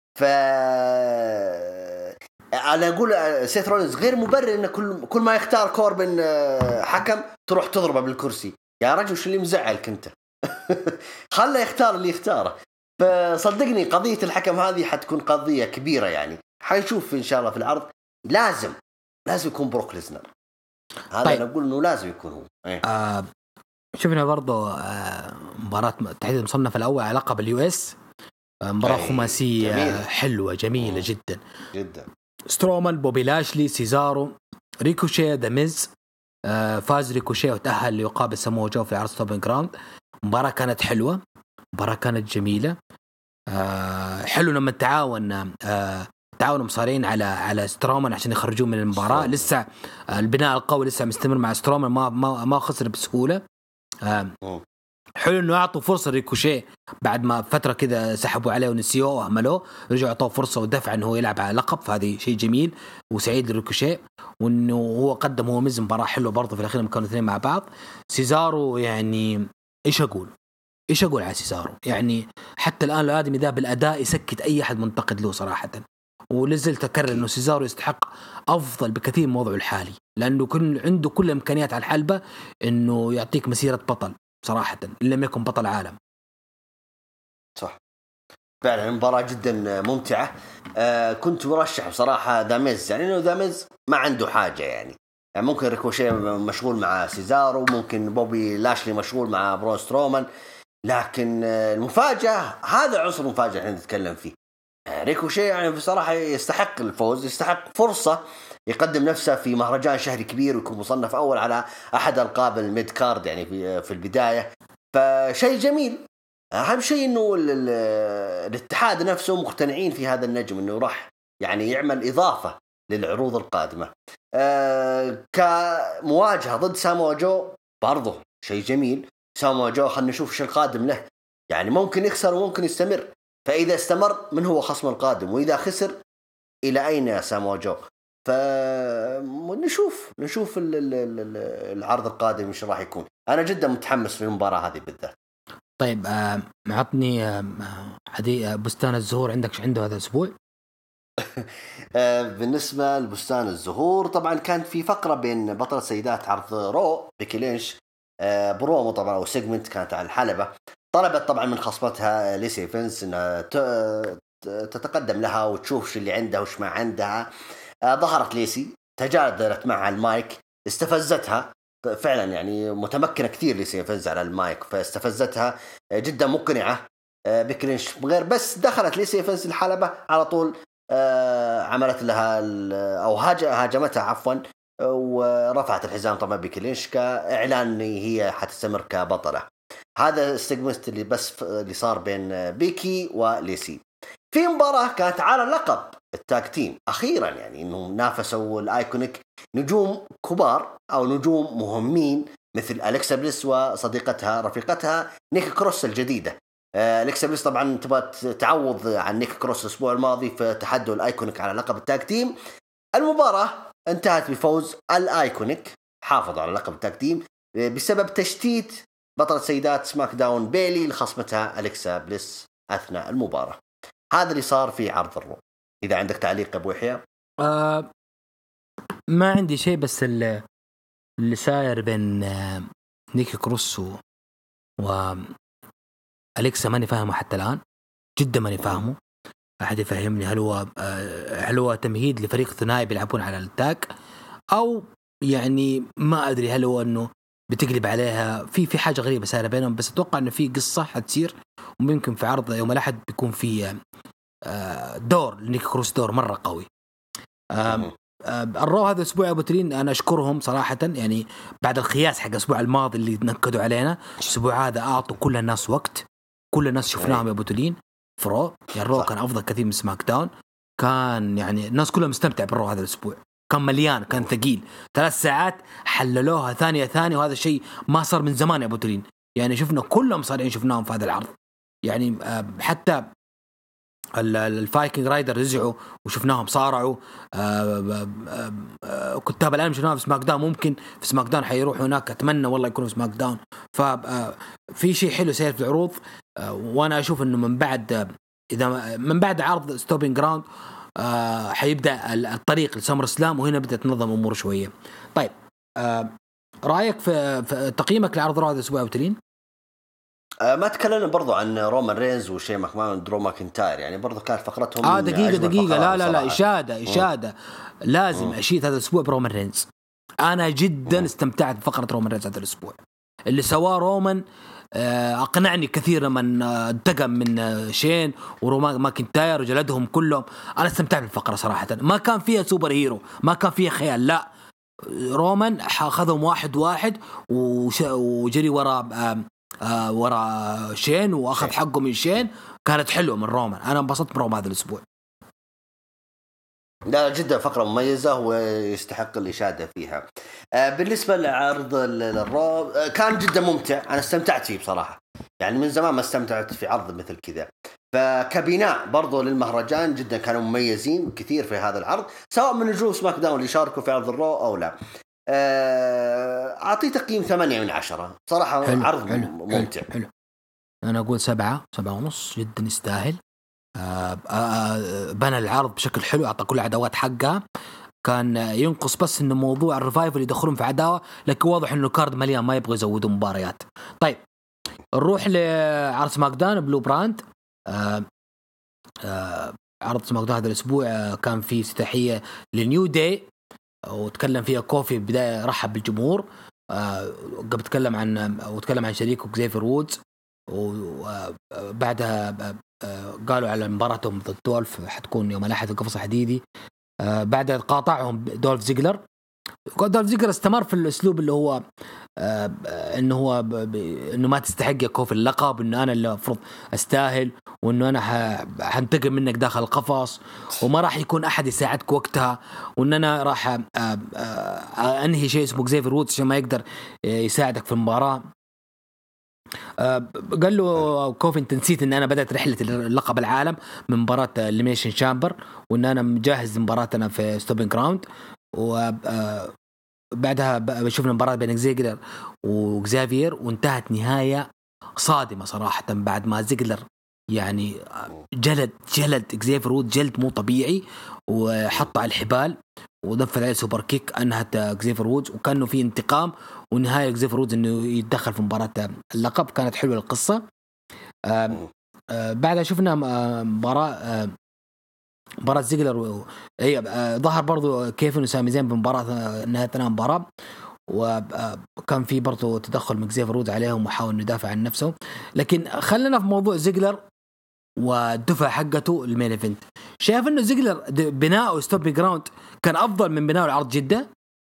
أنا أقول سيث رولينز غير مبرر إن كل ما يختار كوربن حكم تروح تضربه بالكرسي. يا رجل شو اللي مزعلك أنت؟ خله يختار اللي يختاره. فصدقني قضية الحكم هذه حتكون قضية كبيرة. يعني حنشوف إن شاء الله في العرض لازم يكون بروك ليزنر. هذا طيب. أنا أقول إنه لازم يكون هو. شفنا برضو مباراة تحديد المصنف الأول على لقب اليو اس، مباراة خماسية حلوة جميلة جدا. سترومان، بوبي لاشلي، سيزارو، ريكوشيه، ذا ميز. فاز ريكوشيه وتأهل ليقابل سامو جو في عرض ستوبنج جراوند. مباراة كانت حلوة، مباراة كانت جميلة. حلو لما تعاونوا مصارعين على سترومان عشان يخرجوه من المباراة. لسه البناء القوي لسه مستمر مع سترومان، ما خسر بسهولة. حلو انه يعطوا فرصه ريكوشيه بعد ما فتره كذا سحبوا عليه ونسيوه واهملوه، رجعوا يعطوه فرصه ودفع انه هو يلعب على لقب. فهذه شيء جميل وسعيد لريكوشيه، وانه هو قدم هو ميز مباراه حلوه برضه في الاخير لما كانوا الاثنين مع بعض. سيزارو يعني ايش اقول على سيزارو؟ يعني حتى الان الادمي ذا بالاداء يسكت اي احد منتقد له صراحه. ولازلت اكرر انه سيزارو يستحق افضل بكثير من وضعه الحالي، لانه عنده كل امكانيات على الحلبه انه يعطيك مسيره بطل صراحة، إن لم يكن بطل عالم. صح فعلا مباراة جدا ممتعة. كنت مرشح بصراحة داميز، يعني إنه داميز ما عنده حاجة. يعني ممكن ريكوشيه مشغول مع سيزارو، ممكن بوبي لاشلي مشغول مع برون سترومان، لكن المفاجأة هذا عنصر مفاجأة احنا نتكلم فيه. ريكوشيه يعني بصراحة يستحق الفوز، يستحق فرصة يقدم نفسه في مهرجان شهري كبير ويكون مصنف أول على أحد ألقاب الميد كارد يعني في البداية. فشيء جميل. أهم شيء إنه الاتحاد نفسه مقتنعين في هذا النجم إنه راح يعني يعمل إضافة للعروض القادمة. كمواجهة ضد سامو جو برضه شيء جميل. سامو جو خلنا نشوف شو القادم له، يعني ممكن يخسر وممكن يستمر. فإذا استمر من هو خصم القادم، وإذا خسر إلى أين يا سامو جو. فنشوف العرض القادم إيش راح يكون. أنا جدا متحمس للمباراة هذه بالذات. طيب عطني عدي بستان الزهور عندك ايش عنده هذا الأسبوع؟ بالنسبة لبستان الزهور طبعا كان في فقرة بين بطلة سيدات عرض رو بيكي لينش برومو طبعا أو سيجمنت كانت على الحلبة. طلبت طبعا من خصمتها ليسي إيفنس أنها تتقدم لها وتشوف شو اللي عندها وش ما عندها. ظهرت ليسي، تجادلت معها المايك، استفزتها فعلا، يعني متمكنة كثير ليسي إيفنس على المايك، فاستفزتها جدا مقنعة بيكي لينش. غير بس دخلت ليسي إيفنس الحلبة على طول عملت لها أو هاجمتها عفوا، ورفعت الحزام طبعا بيكي لينش كإعلان أن هي حتستمر كبطلة. هذا السيجمنت اللي بس اللي صار بين بيكي وليسي. في مباراة كانت على لقب التاج تيم أخيرا، يعني إنه نافسوا الآيكونيك نجوم كبار أو نجوم مهمين مثل أليكسا بليس وصديقتها رفيقتها نيك كروس الجديدة. أليكسا بليس طبعا تبغى تعوض عن نيك كروس الأسبوع الماضي في تحدي الآيكونيك على لقب التاج تيم. المباراة انتهت بفوز الآيكونيك، حافظ على لقب التاج تيم بسبب تشتيت بطلة سيدات سماك داون بيلي لخصمتها أليكسا بليس أثناء المباراة. هذا اللي صار في عرض الرو. إذا عندك تعليق أبو يحيى؟ ما عندي شيء، بس اللي ساير بين نيكي كروس وأليكسا ماني فاهمه حتى الآن، جدا ماني فاهمه. أحد يفهمني هل هو تمهيد لفريق ثنائي بيلعبون على التاج، أو يعني ما أدري هل هو أنه بتقلب عليها في حاجة غريبة سايرة بينهم. بس أتوقع أنه في قصة حتصير، وممكن في عرض يوم الأحد بيكون في دور نيك كروس، دور مرة قوي. الرو هذا الأسبوع أبو ترين أنا أشكرهم صراحة، يعني بعد الخياس حق الأسبوع الماضي اللي نكدوا علينا، الأسبوع هذا أعطوا كل الناس وقت، كل الناس شفناهم يا أبو ترين في رو. يعني الرو كان أفضل كثير من سماك داون، كان يعني الناس كلها مستمتع بالرو هذا الأسبوع، كان مليان، كان ثقيل. 3 ساعات حللوها ثانية، وهذا الشيء ما صار من زمان يا أبو ترين. يعني شفنا كلهم صارين شفناهم في هذا العرض، يعني حتى الفايكنج رايدر رجعوا وشفناهم صارعوا. كتاب العالم شفناهم في سماك داون، ممكن في سماك داون حيروحوا هناك، أتمنى والله يكونوا في سماك داون. ففي شيء حلو سير في العروض. وأنا أشوف إنه من بعد عرض ستوبينج جراوند حيبدأ الطريق لسمر سلام، وهنا بدأت تنظم أمور شوية. طيب رأيك في تقييمك لعرض هذا الأسبوع وترين؟ ما تكلمنا برضو عن رومان رينز وشي ماكمان درو ماكنتاير، يعني برضو كانت فقرتهم دقيقة لا إشادة لازم أشيد هذا الأسبوع برومان رينز. أنا جدا استمتعت بفقرة رومان رينز هذا الأسبوع. اللي سواه رومان أقنعني كثير لما انتقم من شين ورومان ماكنتاير وجلدهم كلهم. أنا استمتعت بالفقرة صراحة، ما كان فيها سوبر هيرو، ما كان فيها خيال، لا، رومان أخذهم واحد وجري ورا شين واخذ حقه من شين. كانت حلوه من رومان، انا انبسطت برومان هذا الاسبوع. لا جدا فقره مميزه ويستحق الاشاده فيها. بالنسبه لعرض الرو كان جدا ممتع، انا استمتعت فيه بصراحه، يعني من زمان ما استمتعت في عرض مثل كذا. فكبناء برضو للمهرجان جدا كانوا مميزين كثير في هذا العرض، سواء من نجوم سماك داون اللي شاركوا في عرض الرو او لا. أعطيه تقييم 8 من 10 صراحة. حلو، عرض ممتع. حلو. أنا أقول 7.5، جدا يستاهل. بنى العرض بشكل حلو، أعطى كل العداوات حقها. كان ينقص بس إنه موضوع الريفايفل يدخلون في عداوة، لكن واضح إنه كارد مليان ما يبغى يزودوا مباريات. طيب نروح لعرض سماك داون بلو براند. عرض سماك داون هذا الأسبوع كان فيه افتتاحية لنيو داي، وتكلم فيها كوفي بداية رحب بالجمهور. قبل تكلم عن شريكه زيفير وودز، وبعدها قالوا على مباراتهم ضد دولف حتكون يوم الأحد في قفص حديدي. بعدها قاطعهم دولف زيجلر. دولف زيجلر استمر في الأسلوب اللي هو إنه ما تستحق يا كوفي اللقب، إنه أنا اللي أفرض أستاهل، وإنه أنا حنتقم منك داخل القفص، وما راح يكون أحد يساعدك وقتها، وإن أنا راح أنهي شيء اسمه زيفير وودز عشان ما يقدر يساعدك في المباراة. قال له كوفي انت نسيت ان انا بدأت رحلة اللقب العالم من مباراة الليميشن شامبر، وان انا مجهز مباراتنا في ستوبينج جراوند. وبعدها شفنا مباراة بين زيجلر وزافير، وانتهت نهاية صادمة صراحة بعد ما زيجلر يعني جلد اكزيفير وود جلد مو طبيعي، وحطه على الحبال ونفذ عليه سوبر كيك انهت اكزيفير وودز، وكانه في انتقام ونهايه اكزيفير وودز انه يتدخل في مباراه اللقب. كانت حلوه القصه. بعدها شفنا مباراه زيجلر هي ظهر برضو كيفن وسامي زين بمباراه نهايه المباراه، وكان في برضو تدخل من اكزيفير وودز عليهم وحاول انه يدافع عن نفسه. لكن خلينا في موضوع زيجلر والدفع حقته المين ايفنت. شايف انه زيجلر بناءه ستوبي جراوند كان افضل من بناءه العرض جدة؟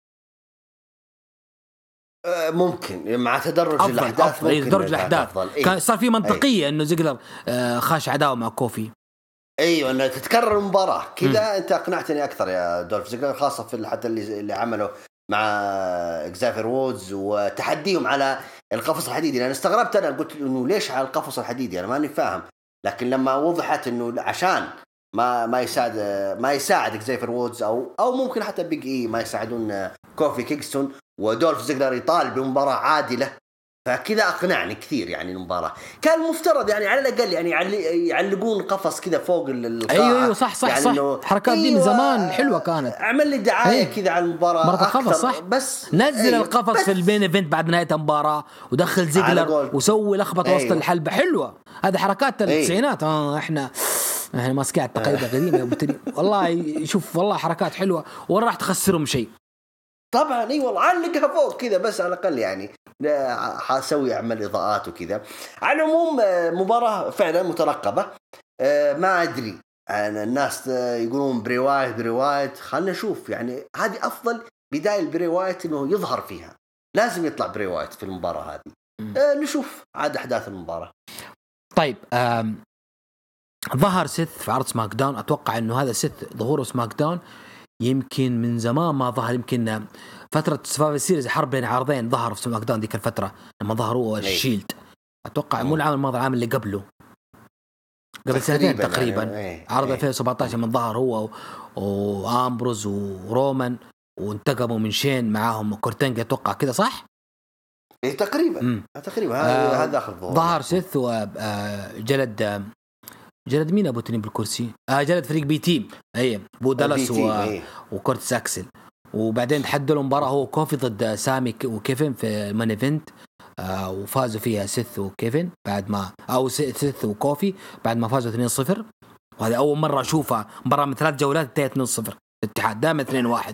ممكن مع تدرج الاحداث. تدرج الاحداث كان صار في منطقيه انه زيجلر خاش عداوه مع كوفي. ايوه انه تتكرر المباراه كذا. انت اقنعتني اكثر يا دولف زيجلر، خاصه في حتى اللي عمله مع اكزافير وودز وتحديهم على القفص الحديدي. لأن استغربت، أنا قلت إنه ليش على القفص الحديدي، أنا ماني فاهم. لكن لما وضحت إنه عشان ما يساعد اكزافير وودز أو ممكن حتى بيج إي ما يساعدون كوفي كينغستون ودولف زيجلر يطالب بمباراة عادلة، فكذا أقنعني كثير. يعني المباراة كان مفترض يعني على الأقل يعني يعلقون قفص كذا فوق القاعة. أيوة صح يعني حركات دي من زمان حلوة كانت. عمل لي دعاية كذا على المباراة أكثر صح. بس نزل القفص في البين إيفنت بعد نهاية المباراة ودخل زيجلر وسوي لخبط وسط الحلبة حلوة. هذه حركات التسعينات. إحنا ماسكين على التقاليد القديمة يا أبو تري. والله شوف والله حركات حلوة ولا راح تخسرهم شيء. طبعا اي والله علقها فوق كذا بس على الاقل يعني حاسوي اعمل اضاءات وكذا. على العموم مباراه فعلا مترقبه. ما ادري الناس يقولون بري وايت خلنا نشوف. يعني هذه افضل بدايه البري وايت انه يظهر فيها، لازم يطلع بري وايت في المباراه هذه. نشوف عاد احداث المباراه. طيب ظهر سيث في عرض سماك داون. اتوقع انه هذا سيث ظهوره سماك داون يمكن من زمان ما ظهر. يمكن فترة سفاف السيريز حرب بين عرضين ظهر في سماك داون ذيك الفترة لما ظهروا الشيلد. أتوقع مو العام الماضي، العام اللي قبله قبل سنتين تقريبا يعني. عرض 2017 من ظهر هو وآمبروز ورومان وانتقموا من شين معاهم كورتنج. أتوقع كده صح؟ إيه تقريبا هذا آخر ظهر سيث وجلد مين أبو تنين بالكرسي؟ جلد فريق بي تيم. أيه بو دالاس وكورت ساكسل. وبعدين تحدوا المباراة هو كوفي ضد سامي وكيفن في المان ايفنت. وفازوا فيها سيث وكيفن بعد ما سيث وكوفي بعد ما فازوا 2-0. وهذا أول مرة أشوفها مباراة من 3 جولات انتهت 2-0. الاتحاد دائما 2-1.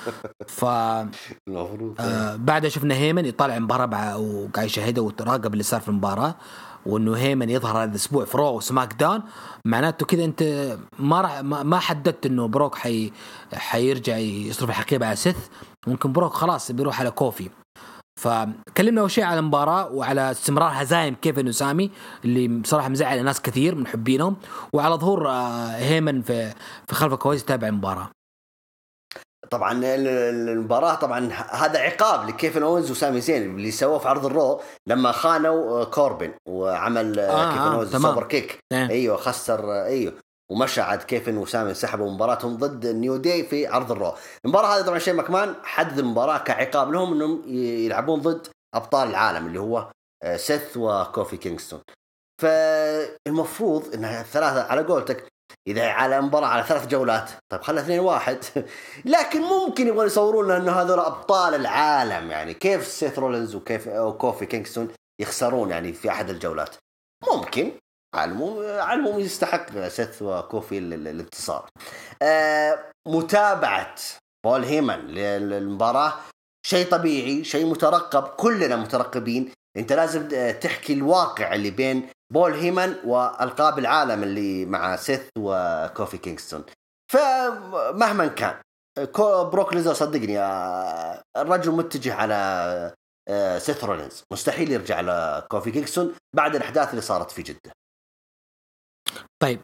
بعد شفنا هيمن يطالع مباراة وقاعد يشاهده وتراقب اللي صار في المباراة، وانه هيمن يظهر هذا الاسبوع في رو وسماك داون. معناته كذا انت ما حددت انه بروك حيرجع يصرف الحقيبة على سيث. ممكن بروك خلاص بيروح على كوفي. فكلمنا أول شيء على المباراة وعلى استمرار هزايم كيفن وسامي اللي بصراحة مزعل ناس كثير من محبينهم، وعلى ظهور هيمن في خلف الكواليس يتابع المباراة. طبعا المباراة طبعا هذا عقاب لكيفن أوينز وسامي زين اللي سووه في عرض الرو لما خانوا كوربن وعمل كيفن أوينز سوبر كيك. ايوه خسر ايوه ومشى عاد كيفن وسامي سحبوا مباراتهم ضد نيو داي في عرض الرو. المباراة هذه طبعا شين ماكمان حدد المباراة كعقاب لهم انهم يلعبون ضد ابطال العالم اللي هو سيث وكوفي كينغستون. فالمفروض انها ثلاثة على قولتك إذا على مباراة على 3 جولات طيب خلها 2-1. لكن ممكن يبغون يصورون لنا أنه هذول أبطال العالم. يعني كيف سيث رولينز وكيف كوفي كينغستون يخسرون يعني في أحد الجولات؟ ممكن علمهم يستحق سيث وكوفي الانتصار. متابعة بول هيمن للمباراة شيء طبيعي، شيء مترقب، كلنا مترقبين. انت لازم تحكي الواقع اللي بين بول هيمن والقاب العالم اللي مع سيث وكوفي كينغستون. فمهما كان بروك ليزر صدقني الرجل متجه على سيث رولينز، مستحيل يرجع لكوفي كينغستون بعد الأحداث اللي صارت في جدة. طيب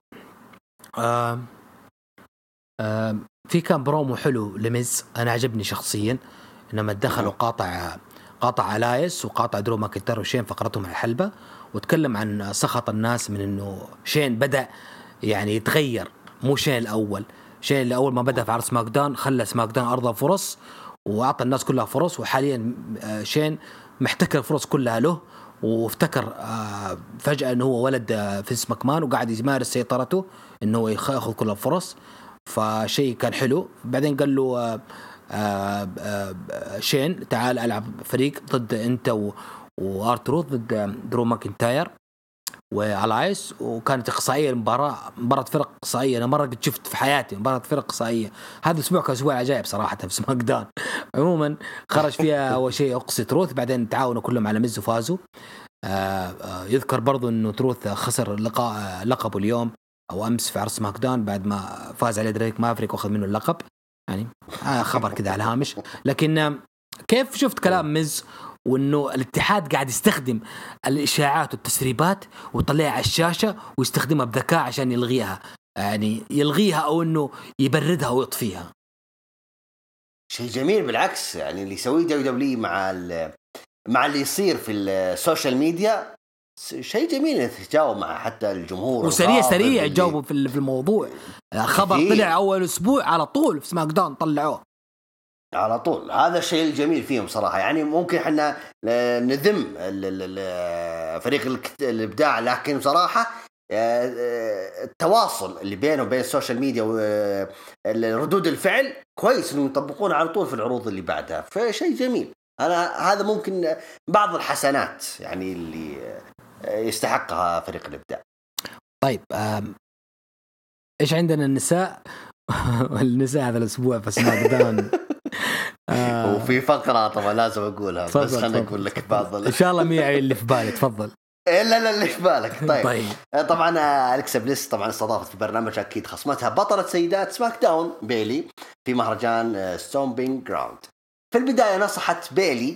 في كان برومو حلو لميز، أنا عجبني شخصيا إنما دخل وقاطع قاطع ألايس وقاطع درو ماكنتاير وشين فقرتهم على الحلبة، وتكلم عن سخط الناس من إنه شين بدأ يعني يتغير، مو شين الأول. شين اللي أول ما بدأ في عرض سماك داون خلى سماك داون أرضى فرص وأعطى الناس كلها فرص، وحاليا شين محتكر الفرص كلها له، وافتكر فجأة إنه هو ولد فينس ماكمان وقاعد يمارس سيطرته إنه هو يأخذ كل الفرص، فشيء كان حلو. بعدين قال له شين تعال ألعب فريق ضد أنت وآرتروث ضد درو ماكنتاير وألايس، وكانت إقصائية مباراة فرق إقصائية. أنا مرة قد شفت في حياتي مباراة فرق إقصائية. هذا الأسبوع كان أسبوع عجائب صراحة في سماك داون. عموما خرج فيها أول شيء أقصي تروث، بعدين تعاونوا كلهم على ميز وفازوا. يذكر برضو أنه تروث خسر لقبه اليوم أو أمس في عرض سماك داون بعد ما فاز عليه دريك مافريك وأخذ منه اللقب، يعني خبر كده على الهامش. لكن كيف شفت كلام ميز وإنه الاتحاد قاعد يستخدم الإشاعات والتسريبات ويطلعها على الشاشة ويستخدمها بذكاء عشان يلغيها، يعني يلغيها أو إنه يبردها ويطفيها؟ شيء جميل بالعكس، يعني اللي يسويه دبليو مع اللي يصير في السوشيال ميديا شيء جميل يتجاوب مع حتى الجمهور، وسريع يجاوبوا في الموضوع. خبر طلع أول أسبوع على طول في سماك داون طلعوه على طول. هذا الشيء الجميل فيهم صراحة. يعني ممكن احنا نذم فريق الإبداع، لكن صراحة التواصل اللي بينه وبين السوشيال ميديا وردود الفعل كويس انه يطبقون على طول في العروض اللي بعدها، فشيء جميل. هذا ممكن بعض الحسنات يعني اللي يستحقها فريق الإبداع. طيب ايش عندنا النساء؟ النساء هذا الأسبوع في سماك داون وفي فقرة طبعا لازم أقولها، بس خلنا أقول لك بعض إن شاء الله مية اللي في بالي. تفضل. لا اللي في بالك. طيب. طبعا أليكسا بليس طبعا استضافت في برنامج أكيد خصمتها بطلة سيدات سماك داون بيلي في مهرجان ستومبينج جراوند. في البداية نصحت بيلي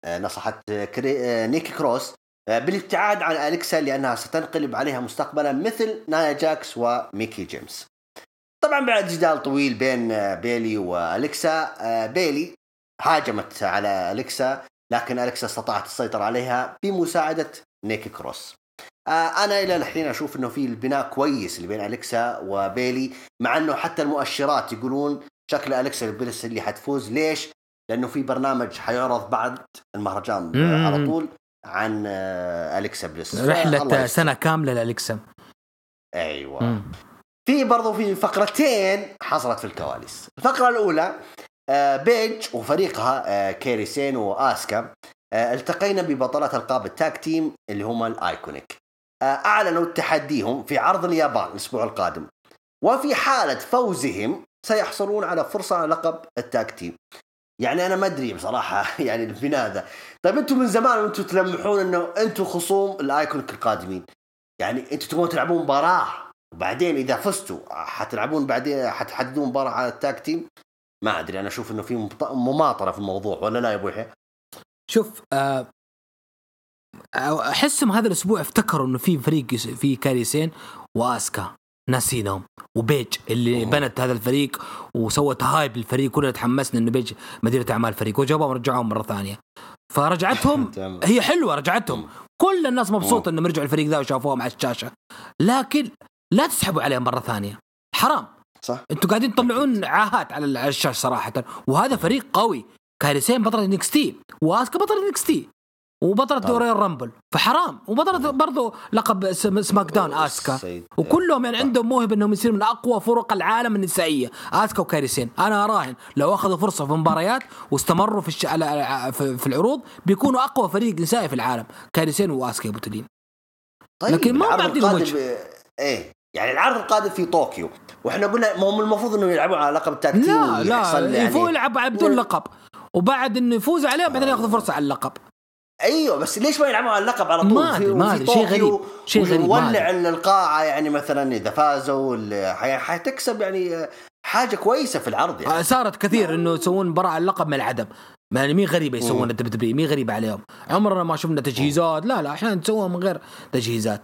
نيكي كروس بالابتعاد عن أليكسا لأنها ستنقلب عليها مستقبلا مثل نايا جاكس وميكي جيمس. طبعا بعد جدال طويل بين بيلي وأليكسا، بيلي هاجمت على أليكسا، لكن أليكسا استطاعت السيطرة عليها بمساعدة نيكي كروس. أنا إلى الحين أشوف أنه في البناء كويس اللي بين أليكسا وبيلي، مع أنه حتى المؤشرات يقولون شكل أليكسا بليس اللي حتفوز. ليش؟ لأنه في برنامج حيعرض بعد المهرجان على طول عن أليكسا بليس، رحلة سنة كاملة لأليكسا. أيوة. في برضو في فقرتين حصلت في الكواليس. الفقرة الأولى بيج وفريقها كيري سين وآسكا التقينا ببطلة ألقاب التاج تيم اللي هما الآيكونيك. أعلنوا تحديهم في عرض اليابان الأسبوع القادم، وفي حالة فوزهم سيحصلون على فرصة على لقب التاج تيم. يعني أنا ما أدري بصراحة يعني البناء هذا. طيب أنتم من زمان وأنتم تلمحون أنه أنتم خصوم الآيكونيك القادمين، يعني أنتم تبغون تلعبون مباراة وبعدين إذا فزتوا حتلعبون بعدين حتحددون مباراة على التاج تيم. ما أدري، أنا أشوف إنه في مماطرة في الموضوع، ولا لا يا أبو يحيى؟ شوف أحسهم هذا الأسبوع افتكروا إنه في فريق في كاريسين وآسكا ناسينهم، وبيج اللي بنت هذا الفريق وسوت هايب الفريق، كلنا تحمسنا إنه بيج مديرة أعمال الفريق، وجابهم رجعوهم مرة ثانية. فرجعتهم هي حلوة، رجعتهم كل الناس مبسوطة إنهم رجعوا الفريق ذا وشافوهم على الشاشة، لكن لا تسحبوا عليهم مرة ثانية، حرام. صح. انتوا قاعدين تطلعون عاهات على الشاشة صراحة. وهذا فريق قوي، كاريسين بطلة نيكستي وآسكا بطلة نيكستي وبطلة دوري الرامبل، فحرام. وبطلة برضو لقب سماك داون آسكا، وكلهم يعني عندهم موهبة انهم يصيروا من اقوى فرق العالم النسائية. آسكا وكاريسين انا اراهن لو اخذوا فرصة في مباريات واستمروا في العروض بيكونوا اقوى فريق نسائي في العالم، كاريسين وآسكا يبطلين. طيب لكن ما بعطيهم وجه. ايه يعني العرض القادم في طوكيو، واحنا قلنا ما هم المفروض انه يلعبوا على لقب التاج تيم. لا يفوز يلعب بدون لقب، وبعد انه يفوز عليه بعدين ياخذ فرصة على اللقب. ايوه بس ليش ما يلعبوا على اللقب على طول؟ ما ادري شيء غريب ولع القاعة يعني مثلا اذا فازوا حتكسب يعني حاجة كويسة في العرض. يعني صارت كثير انه يسوون مباراة على اللقب من العدم، يعني مين غريبة يسوون الدبليو، مين غريبة عليهم، عمرنا ما شفنا تجهيزات. لا احنا نسويها من غير تجهيزات.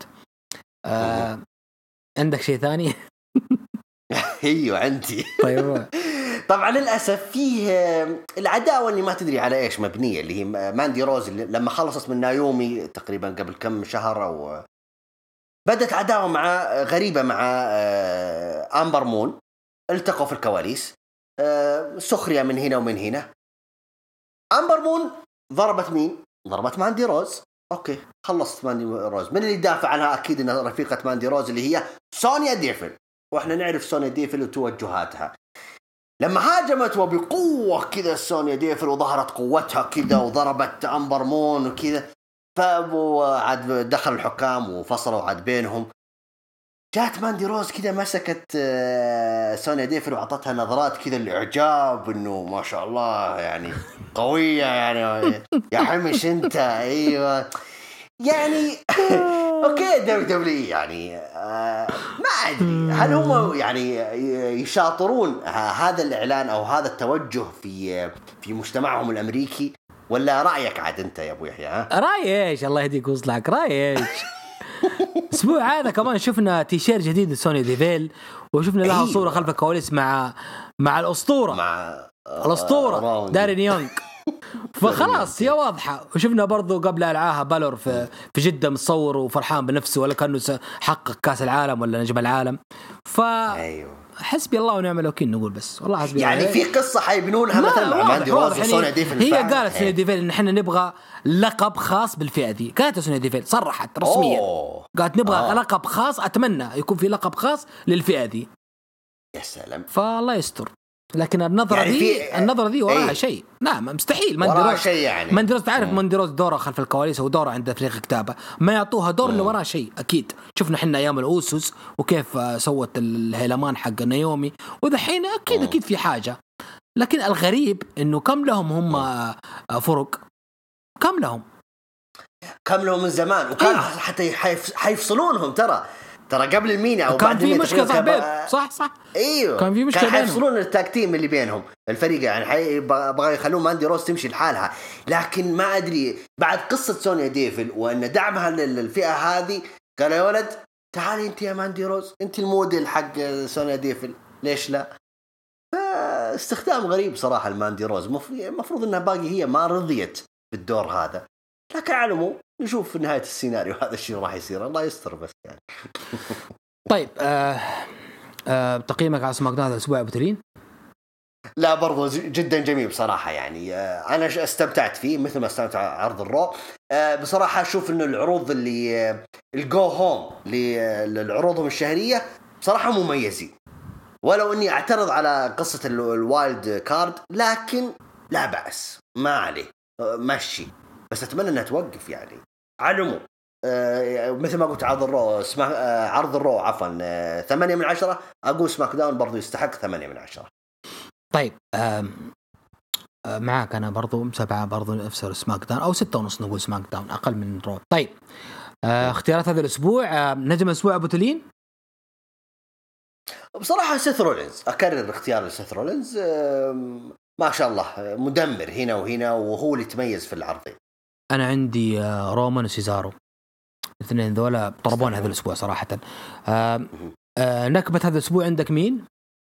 عندك شيء ثاني؟ ايوه عندي. طيب طبعا للاسف فيه العداوه اللي ما تدري على ايش مبنيه، اللي هي ماندي روز اللي لما خلصت من نايومي تقريبا قبل كم شهر، او بدت عداوه غريبه مع امبر مون، التقوا في الكواليس، سخريه من هنا ومن هنا. امبر مون ضربت مين؟ ضربت ماندي روز. اوكي خلصت ماندي روز، من اللي يدافع عنها؟ اكيد انها رفيقه ماندي روز اللي هي سونيا ديفل، واحنا نعرف سونيا ديفل وتوجهاتها. لما هاجمت وبقوه كذا سونيا ديفل وظهرت قوتها كذا وضربت امبر مون وكذا، فعاد دخل الحكام وفصلوا عاد بينهم. جات ماندي روز كذا مسكت سونيا ديفل وعطتها نظرات كذا الاعجاب انه ما شاء الله يعني قويه يعني يا حمش انت. ايوه يعني اوكي دبليو يعني ما ادري هل هم يعني يشاطرون هذا الاعلان او هذا التوجه في مجتمعهم الامريكي، ولا رايك عاد انت يا ابو يحيى؟ رايي ايش؟ الله يهديك ويصلحك، رايي ايش؟ الاسبوع هذا كمان شفنا تيشير جديد لسوني ديفيل، وشفنا لها صوره خلف الكواليس مع الاسطوره، الاسطوره دارين يونغ. فخلاص هي واضحه. وشفنا برضو قبل العاها بالور في جده متصور وفرحان بنفسه ولا كانه حقق كاس العالم ولا نجم العالم. حسبي الله ونعم الوكيل نقول بس والله حسبي يعني الله. في قصه حيبنونها مثلا مع ماندي روز وسونيا ديفل. هي قالت سونيا ديفل ان احنا نبغى لقب خاص بالفئه دي، قالت سونيا ديفل صرحت رسميا قالت نبغى لقب خاص، اتمنى يكون في لقب خاص للفئه دي. يا سلام، فالله يستر. لكن النظرة يعني النظرة دي وراها شيء. لا مستحيل وراها شيء يعني. مانديروز تعرف مانديروز دوره خلف الكواليس ودوره عند فريق كتابة، ما يعطوها دور اللي وراه شيء. أكيد شفنا حنا أيام الأوسوس وكيف سوت الهيلمان حق نايومي، وذحين أكيد في حاجة. لكن الغريب إنه كم لهم هم فرق، كم لهم من زمان، وكان حتى حيفصلونهم ترى قبل المينا او كان في مشكله صح ايوه كان في مشكله، كان حيفصلون التاكتيم اللي بينهم الفريق، يعني بغى يخلون ماندي روز تمشي لحالها. لكن ما ادري بعد قصه سونيا ديفل وان دعمها للفئه هذه، قال يا ولد تعالي انت يا ماندي روز، انت الموديل حق سونيا ديفل، ليش لا؟ استخدام غريب صراحه الماندي روز. المفروض انها باقي هي ما رضيت بالدور هذا، لكن علموا نشوف في نهاية السيناريو هذا الشيء راح يصير، الله يستر بس يعني. طيب تقييمك على سماك داون الأسبوع أبو ترين؟ لا برضو جدا جميل بصراحة يعني. أنا استمتعت فيه مثل ما استمتع عرض الرو. بصراحة أشوف إنه العروض اللي الجو هوم للعروضهم الشهرية بصراحة مميزين، ولو إني أعترض على قصة الوايلد كارد، لكن لا بأس ما عليه ماشي، بس أتمنى أنها توقف يعني. علموا مثل ما قلت عرض الرو عفوا 8 من 10، أقول سماك داون برضو يستحق 8 من 10. طيب معاك أنا برضو 7 برضو نفسر سماك داون، أو 6.5 نقول سماك داون أقل من رو. طيب اختيارات هذا الأسبوع، نجم الأسبوع أبو تلين؟ بصراحة سيث رولينز، أكرر اختيار سيث رولينز. ما شاء الله مدمر هنا وهنا، وهو اللي تميز في العرضين. أنا عندي رومان وسيزارو، الاثنين ذولا طربون هذا الأسبوع صراحة. نكبة هذا الأسبوع عندك مين؟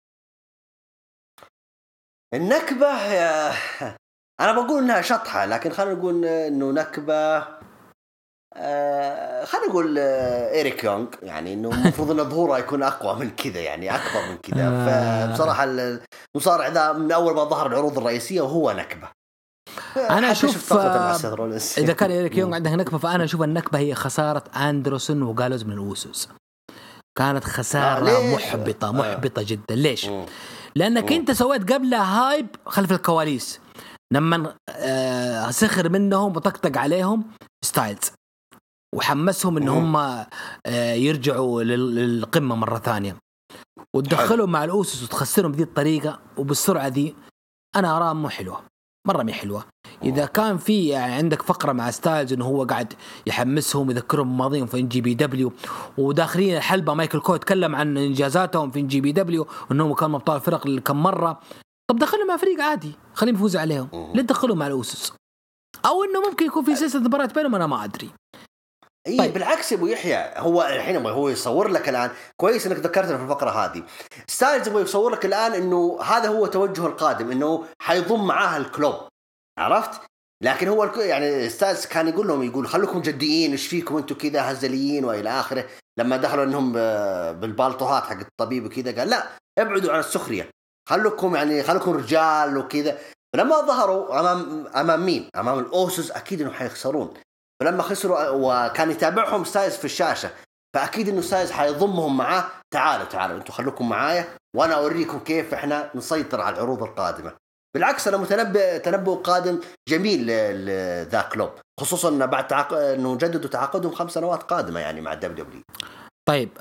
النكبة أنا بقول إنها شطحة، لكن خلينا نقول إنه نكبة. خلينا نقول إيريك يونغ، يعني إنه المفروض إن ظهوره يكون أقوى من كذا، يعني أكبر من كذا. فبصراحة المصارع ذا من أول ما ظهر العروض الرئيسية وهو نكبة. أنا أشوف إذا كان إيريك يونغ عنده نكبة، فأنا أشوف النكبة هي خسارة أندرسون وغالوز من الأوسوس. كانت خسارة محبطة جدا. ليش؟ لأنك أنت سويت قبلها هايب خلف الكواليس لما سخر منهم وطقطق عليهم ستايلز وحمسهم إن هم يرجعوا للقمة مرة ثانية، وتدخلهم مع الأوسوس وتخسرهم بذي الطريقة وبالسرعة دي. أنا أراها مو حلوة، مرة مي حلوة. إذا كان في يعني عندك فقرة مع ستايلز إنه هو قاعد يحمسهم يذكرهم ماضيهم في NJPW، وداخلين الحلبة مايكل كو يتكلم عن إنجازاتهم في NJPW وإنهم كانوا أبطال فرق كم مرة. طب دخلوا مع فريق عادي خليهم يفوزوا عليهم، ليه تدخلوا مع الأوسوس؟ أو إنه ممكن يكون في سلسلة مباريات بينهم، أنا ما أدري. اي طيب. بالعكس يا ابو يحيى، هو الحين هو يصور لك الان، كويس انك ذكرتنا في الفقره هذه، ستايلز يبغى يصور لك الان انه هذا هو توجهه القادم، انه حيضم معاه الكلوب، عرفت؟ لكن هو يعني ستايلز كان يقول لهم، يقول خلوكم جديين، ايش فيكم انتم كذا هزليين والى اخره. لما دخلوا انهم بالبالطوهات حق الطبيب وكذا قال لا ابعدوا عن السخريه، خلوكم يعني خلوكم رجال وكذا. فلما ظهروا امام مين؟ امام الاوسوس، اكيد انه حيخسرون. فلما خسروا وكان يتابعهم ستايلز في الشاشه، فاكيد انه ستايلز حيضمهم معاه، تعالوا انتم خلوكم معايا وانا اوريكم كيف احنا نسيطر على العروض القادمه. بالعكس انا تنبؤ قادم جميل لذا كلوب، خصوصا إن بعد انه جددوا تعاقدهم 5 سنوات قادمه يعني مع الدبليو دبليو. طيب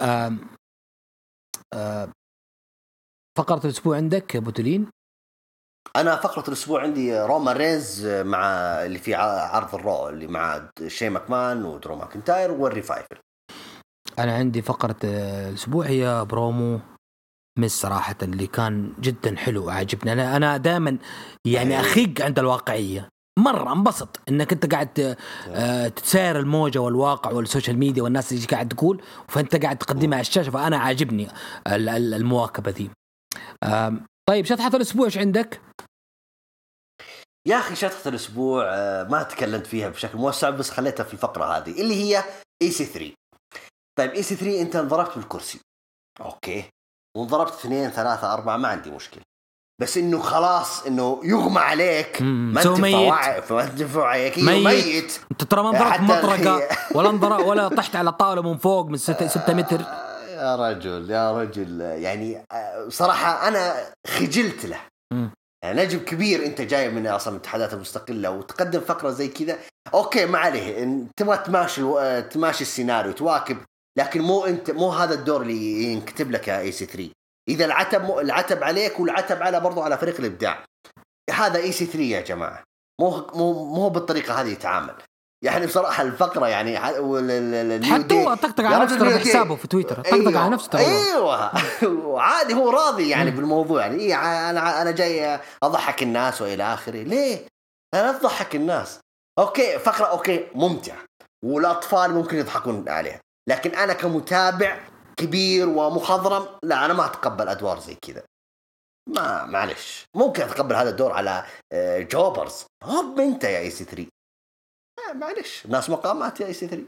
فقرة الأسبوع عندك بوتولين؟ أنا فقرة الأسبوع عندي رومان رينز مع اللي في عرض الرو اللي مع شي ماكمان ودرو ماكنتاير والريفايفل. أنا عندي فقرة الأسبوع هي برومو مس صراحة اللي كان جدا حلو عجبني. أنا دائما يعني أخيق عند الواقعية، مرة انبسط انك انت قاعد تتساير الموجة والواقع والسوشيال ميديا والناس اللي قاعد تقول، فانت قاعد تقدمها على الشاشة، فانا عاجبني المواكبة ذي. طيب شطحة الاسبوع ايش عندك؟ يا اخي شطحة الاسبوع ما تكلمت فيها بشكل موسع، بس خليتها في الفقرة هذه اللي هي EC3. طيب EC3 انت انضربت بالكرسي، اوكي، وانضربت 2 3 4 ما عندي مشكلة، بس انه خلاص انه يغمى عليك، ما انت فواعي ميت. انت ترى ما انضربت مطرقة ولا انضرب ولا طحت على طاولة من فوق من 6 متر. يا رجل يعني صراحة انا خجلت له. يعني نجم كبير انت جاي من اصلا الاتحادات المستقلة وتقدم فقرة زي كذا، اوكي ما عليه، تبغى تماشي السيناريو تواكب، لكن مو هذا الدور اللي ينكتب لك يا EC3. إذا العتب عليك والعتب على برضو على فريق الإبداع، هذا EC3 يا جماعة، مو بالطريقة هذه يتعامل. يعني بصراحة الفقرة يعني حتى هو طقطق على نفسه في حسابه في تويتر، طقطق على نفسه. أيوة وعادي هو راضي يعني بالموضوع، يعني أنا جاي أضحك الناس وإلى آخره. ليه؟ أنا أضحك الناس، أوكي فقرة أوكي ممتع والأطفال ممكن يضحكون عليها، لكن أنا كمتابع كبير ومخضرم لا، أنا ما أتقبل أدوار زي كذا. معلش ممكن أتقبل هذا الدور على جوبرز، هب أنت يا EC3، معلش ناس مقامات يا EC3.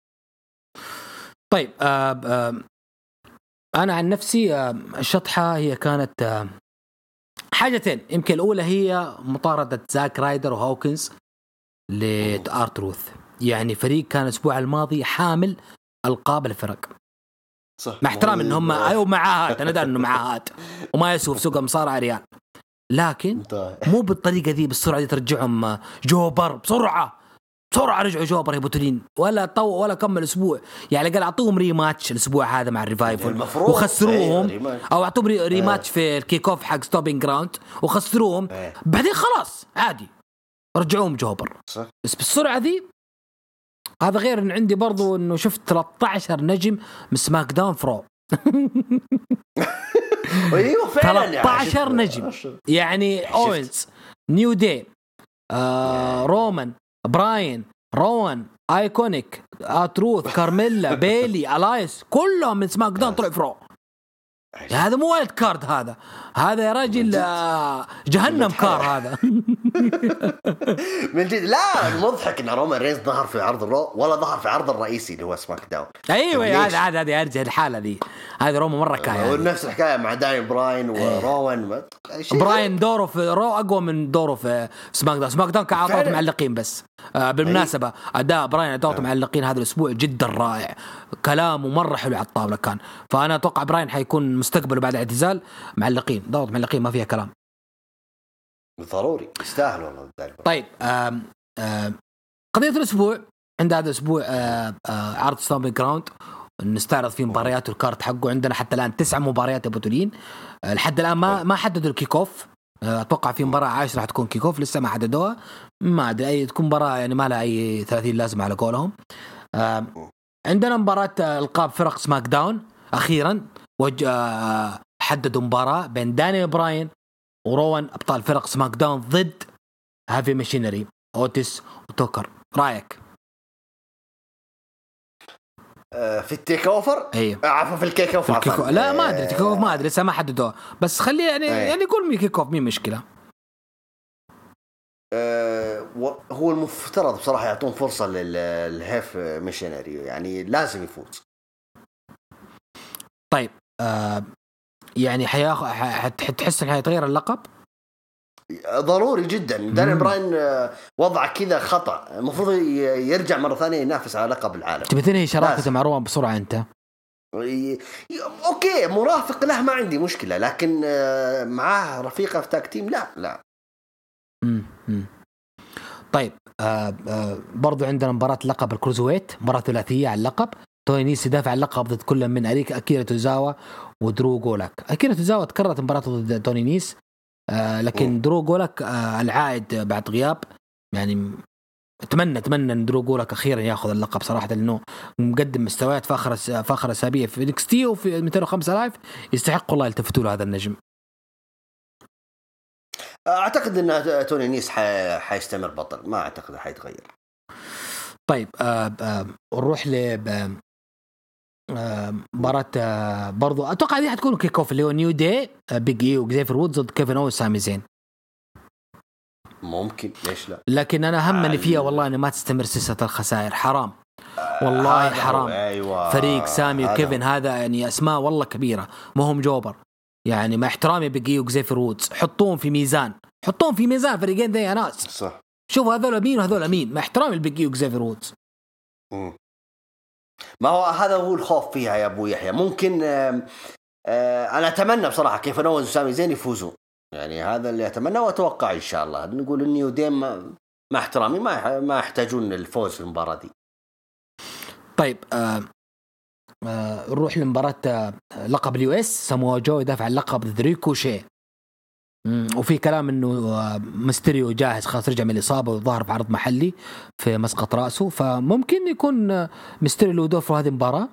طيب أنا عن نفسي الشطحة هي كانت حاجتين، يمكن الأولى هي مطاردة زاك رايدر وهوكنز لآرتروث. يعني فريق كان الأسبوع الماضي حامل ألقاب الفرق، صح، مع احترام ان هم ايوه معاهات، انا داري انه معاهات وما يسووا في سوق المصارعه ريال، لكن مو بالطريقه ذي بالسرعه دي ترجعهم جوبر بسرعه رجعوا جوبر يا بوتولين، ولا كمل اسبوع. يعني قال اعطوهم ريماتش الاسبوع هذا مع الريفايفل وخسروهم، او اعطوهم ريماتش في الكيك اوف حق ستوبينج جراوند وخسروهم، بعدين خلاص عادي رجعوهم جوبر بس بالسرعه ذي. هذا غير ان عندي برضو انه شفت 13 نجم من سماك داون فرو. ايوه فعلا 13 نجم يعني اوينز، نيو داي، رومان، براين، روان، ايكونيك، اتروث، كارميلا، بيلي، الايس، كلهم من سماك داون طلعوا فرو. هذا مو وايلد كارد، هذا يا راجل جهنم كار هذا. من جد. لا المضحك ان رومان رينز ظهر في عرض الرو ولا ظهر في عرض الرئيسي اللي هو سماك داون. ايوه هذا ارجع الحاله دي، هذا روما مره كاي. ونفس الحكايه مع داين براين وروان. براين دوره في رو اقوى من دوره في سماك داون. سماك داون كان عطاته معلقين بس. بالمناسبه اداء براين عطاته معلقين هذا الاسبوع جدا رائع، كلامه مره حلو على الطاوله كان. فانا اتوقع براين حيكون مستقبله بعد اعتزال معلقين، دورة معلقين ما فيها كلام، ضروري يستاهل والله. طيب قضية الأسبوع عند هذا الأسبوع عرض ستومبينج جراوند، نستعرض فيه مباريات والكارت حقه. عندنا حتى الآن 9 مباريات يا بوتولين. لحد الآن ما حددوا الكيك اوف. أتوقع في مباراة 10 راح تكون كيك اوف، لسه ما حددوها، ما أدري أي تكون مباراة يعني ما لها أي 30 لازمة على قولهم. عندنا مباراة ألقاب فرق سماك داون أخيرا، حددوا مباراة بين دانيال براين وروان أبطال فرق سماك داون ضد هافي ماشينري، أوتيس وتوكر. رأيك؟ في التيك اوفر. ايوه عفوا في الكيك اوف. لا ما ادري تيك اوف، ما ادري لسه ما حددوه، بس خليه يعني يقول مي كيك اوف، مين مشكله. هو المفترض بصراحه يعطون فرصه للهيف ميشنري، يعني لازم يفوز. طيب يعني حتحس انه حيتغير اللقب؟ ضروري جدا. دانيال براين وضع كذا خطأ، المفروض يرجع مرة ثانية ينافس على لقب العالم. تبي تنهي شراكته مع رومان بسرعة انت؟ اوكي مرافق له ما عندي مشكلة، لكن معاه رفيقه في تاك تيم لا. طيب برضو عندنا مباراة لقب الكروزويت، مباراة ثلاثية على اللقب. توني نيس يدافع اللقب ضد كل من أكيرا توزاوا ودرو جولاك. أكيرا توزاوا تكررت مباراته ضد توني نيس، لكن درو جولاك العائد بعد غياب، يعني اتمنى ان درو جولاك اخيرا ياخذ اللقب صراحه، لانه مقدم مستويات فاخره اسابيع في NXT وفي 205 لايف، يستحق الله يلتفتوا له هذا النجم. اعتقد ان توني نيس حيستمر بطل، ما اعتقد حيتغير. طيب نروح ل مباراة برضو اتوقع دي حتكون كيك اوف، اللي هو نيو داي بيج اي وزيفر وودز ضد كيفن أوز وسامي زين. ممكن، ليش لا، لكن انا همني فيها والله انه ما تستمر سلسله الخسائر. حرام والله حرام. أيوة. فريق سامي وكيفن هذا يعني اسماء والله كبيره، ما هم جوبر يعني. مع احترامي بيجي وزيفر وودز، حطوهم في ميزان فريقين ذي يا ناس. صح. شوفوا هذول مين وهذول مين، مع احترامي البيجي وزيفر وودز. ما هو هذا هو الخوف فيها يا ابو يحيى. ممكن انا اتمنى بصراحه كيفن أوز وسامي زين يفوزوا، يعني هذا اللي اتمنى واتوقع ان شاء الله. نقول اني وديم مع احترامي ما يحتاجون الفوز في المباراه دي. طيب نروح لمباراه لقب اليو اس. ساموا جو يدافع عن اللقب ضد ريكوشي، وفي كلام انه ميستيريو جاهز خلاص، رجع من الاصابه وظهر في عرض محلي في مسقط راسه، فممكن يكون ميستيريو له دور في هذه المباراه.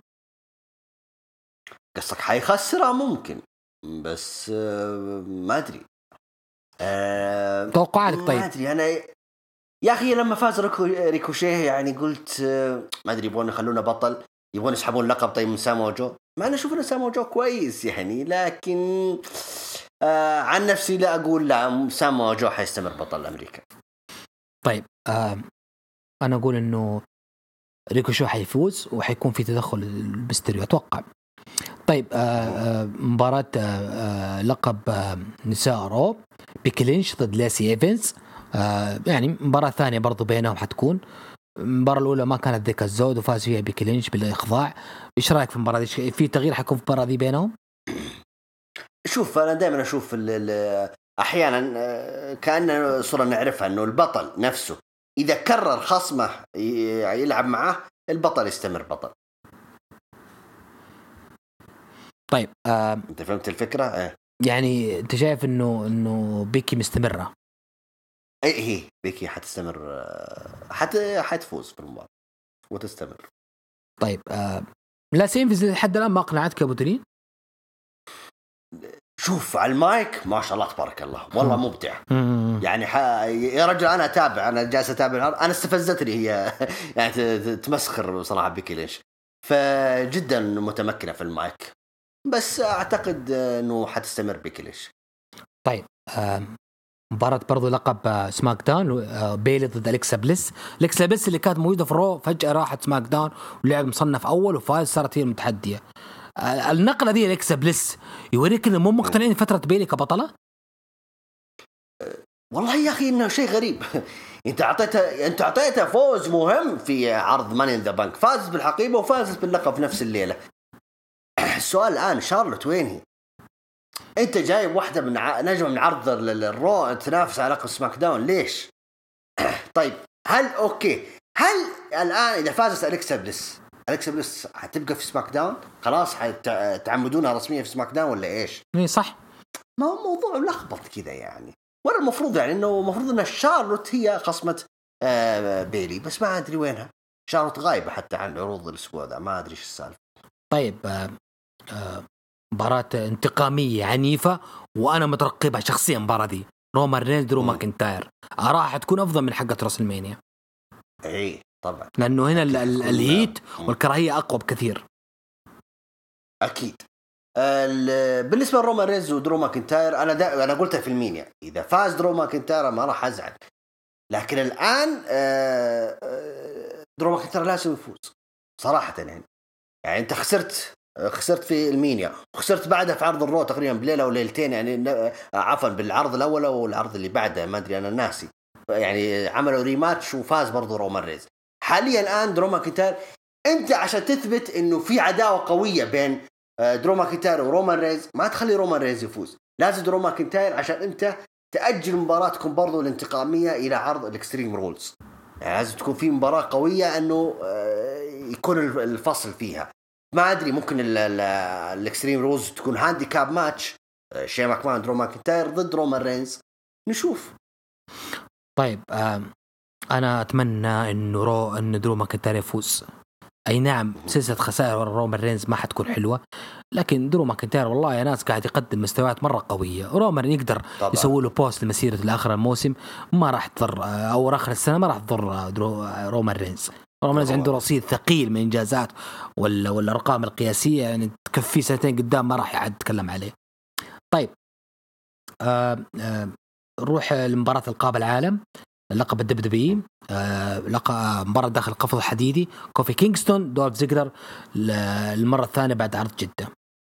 قصدك حيخسرها؟ ممكن، بس ما ادري. توقعاتك؟ طيب ما ادري انا يا اخي، لما فاز ريكوشيه يعني قلت ما ادري يبغون يخلونه بطل، يبغون يسحبون اللقب طيب من سامو جو، مع انه اشوف ان سامو جو كويس يعني، لكن عن نفسي لا اقول لا، سامو جو حيستمر بطل امريكا. طيب انا اقول انه ريكوشيه حيفوز وحيكون في تدخل الميستيريو اتوقع. طيب مباراة لقب نساء رو، بيكي لينش ضد لاسي ايفنز. يعني مباراة ثانية برضو بينهم حتكون. المباراة الأولى ما كانت ذيك الزود وفاز فيها بيكي لينش بالإخضاع. إيش رأيك في المباراة دي؟ في تغيير حيكون في المباراة دي بينهم؟ شوف أنا دائما أشوف أحيانا كأننا صورة نعرفها إنه البطل نفسه إذا كرر خصمه يلعب معه، البطل يستمر بطل. طيب انت فهمت الفكره؟ يعني انت شايف انه بيكي مستمره؟ هي بيكي حتستمر، حتفوز في المباراه وتستمر. طيب لا سينفز لحد الان ما اقنعتك يا ابو ترين؟ شوف على المايك ما شاء الله تبارك الله والله مبدع يعني يا رجل انا اتابع، انا جالس اتابع، انا استفزتني هي يعني تمسخر بصراحه بيكي ليش، فجدا متمكنه في المايك، بس اعتقد انه حتستمر بكليش. طيب مباراة برضو لقب سماك داون، بيلي ضد أليكسا بليس. أليكسا بليس اللي كانت موجودة في رو فجأة راحت سماك داون ولعب مصنف أول وفاز، صارت هي المتحدية. النقلة دي أليكسا بليس يوريك إنه مو مقتنعين فترة بيلي كبطلة. والله يا أخي إنه شيء غريب. أنت أعطيتها فوز مهم في عرض ماني إن ذا بانك، فاز بالحقيبة وفاز باللقب في نفس الليلة. السؤال الآن شارلوت وين هي؟ أنت جايب واحدة من نجمة من عرض الرو تنافس على لقب سماك داون، ليش؟ طيب هل هل الآن إذا فازت أليكسا بليس هتبقى في سماك داون؟ خلاص تعمدونها رسميا في سماك داون ولا إيش؟ صح، ما هو موضوع ملخبط كذا يعني. ولا المفروض يعني إنه المفروض إن شارلوت هي خصمة بيلي، بس ما أدري وينها. شارلوت غايبة حتى عن عروض الأسبوع ذا، ما أدري إيش السالفة. طيب مباراة انتقامية عنيفة وأنا مترقبها شخصيا. مباراة دي رومان رينز درو ماكنتاير، راح تكون أفضل من حقة راسلمانيا. إيه طبعا لانه هنا الهيت والكراهيه اقوى بكثير. اكيد. بالنسبه لرومان رينز ودرو ماكنتاير انا قلتها في المينيا، اذا فاز درو ماكنتاير ما راح ازعل، لكن الان درو ماكنتاير لازم يفوز صراحه. يعني انت خسرت في المينيا، وخسرت بعدها في عرض الرو تقريبا بليله او ليلتين، يعني عفوا بالعرض الاول والعرض اللي بعده ما ادري انا ناسي، يعني عملوا ريماتش وفاز برضو رومان رينز. حاليا الان درو ماكنتاير، انت عشان تثبت انه في عداوه قويه بين درو ماكنتاير ورومان رينز، ما تخلي رومان رينز يفوز، لازم درو ماكنتاير عشان انت تأجل مباراتكم برضو الانتقاميه الى عرض الاكستريم رولز. يعني لازم تكون في مباراه قويه انه يكون الفصل فيها. ما ادري ممكن الاكستريم رولز تكون هانديكاب ماتش، شي ماكمان درو ماكنتاير ضد رومان رينز، نشوف. طيب انا اتمنى انه درو ماكنتاير يفوز. اي نعم سلسله خسائر ورا رومان رينز ما حتكون حلوه، لكن درو ماكنتاير والله يا ناس قاعد يقدم مستويات مره قويه. رومان يقدر يسوي له بوست لمسيره لاخر الموسم، ما راح تضر او اخر السنه ما راح تضر رومان رينز. رومان رينز عنده رصيد ثقيل من انجازات والارقام القياسيه، يعني تكفي سنتين قدام ما راح يعد يتكلم عليه. طيب نروح لمباراه القاب العالم، لقب الدبليو لقب مباراة داخل القفص الحديدي، كوفي كينغستون دولف زيجلر المرة الثانية بعد عرض جدة.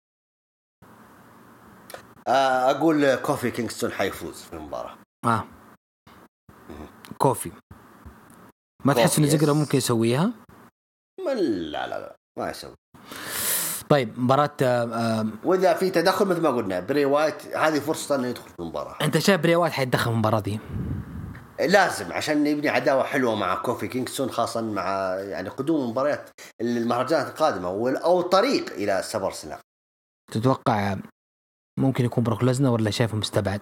أقول كوفي كينغستون حيفوز في المباراة. كوفي ما تحس إن زيجلر ممكن يسويها؟ لا ما يسوي. طيب مباراة وإذا في تدخل مثل ما قلنا بري وايت، هذه فرصة إنه يدخل في المباراة. أنت شايف بري وايت حيتدخل في المباراة دي؟ لازم عشان يبني عداوة حلوة مع كوفي كينغستون، خاصة مع يعني قدوم مباريات المهرجانات القادمة أو الطريق إلى سبر سلام. تتوقع ممكن يكون بروك ليزنر ولا شايفه مستبعد؟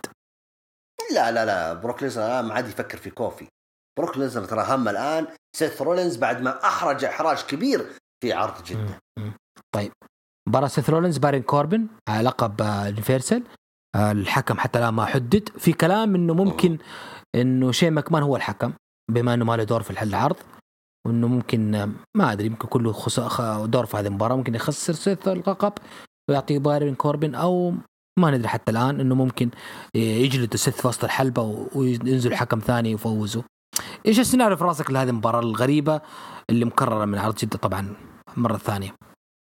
لا بروك ليزنر ما عاد يفكر في كوفي. بروك ليزنر ترى هم الآن سيث رولينز بعد ما أحرج إحراج كبير في عرض جدة. طيب مباراة سيث رولينز بارين كوربن على لقب اليونيفرسال، الحكم حتى الآن ما حدد. في كلام إنه ممكن إنه شي ماكمان هو الحكم بما إنه ما له دور في العرض، وإنه ممكن ما أدري ممكن كله دور في هذه المباراة، ممكن يخسر سيث اللقب ويعطيه بارين كوربن، أو ما ندري حتى الآن إنه ممكن يجلد سيث في وسط الحلبة وينزل حكم ثاني يفوزه. إيش السيناريو في راسك لهذه المباراة الغريبة اللي مكررة من عرض جدة طبعا مرة ثانية؟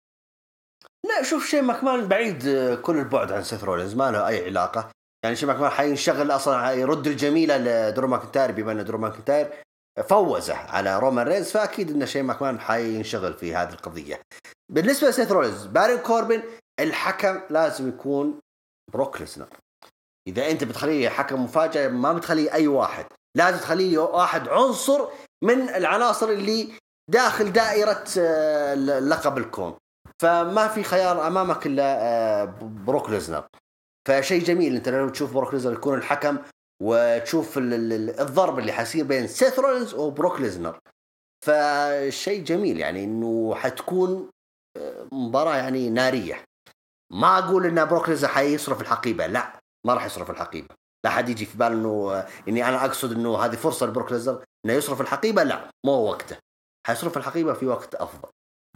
لا شوف، شي ماكمان بعيد كل البعد عن سيث رولينز، ما له أي علاقة. يعني شي ماكمان حينشغل أصلا يرد الجميلة لدرو ماكنتاير، بما أن درو ماكنتاير فوزه على رومان رينز، فأكيد أن شي ماكمان حينشغل في هذه القضية. بالنسبة لسيث رولينز بارين كوربن، الحكم لازم يكون بروك ليزنر. إذا أنت بتخليه حكم مفاجأة ما بتخليه أي واحد، لازم تخليه واحد عنصر من العناصر اللي داخل دائرة لقب الكون، فما في خيار أمامك إلا بروك ليزنر. فشيء جميل أنت لو تشوف بروك ليزنر يكون الحكم، وتشوف الضرب اللي حيصير بين سيث رولينز وبروك ليزنر، فشيء جميل. يعني إنه حتكون مباراة يعني نارية. ما أقول إن بروك ليزنر حيصرف الحقيبة، لا ما راح يصرف الحقيبة، لا حد يجي في بال إنه إني أنا أقصد إنه هذه فرصة لبروك ليزنر إنه يصرف الحقيبة، لا مو وقته، حيصرف الحقيبة في وقت أفضل.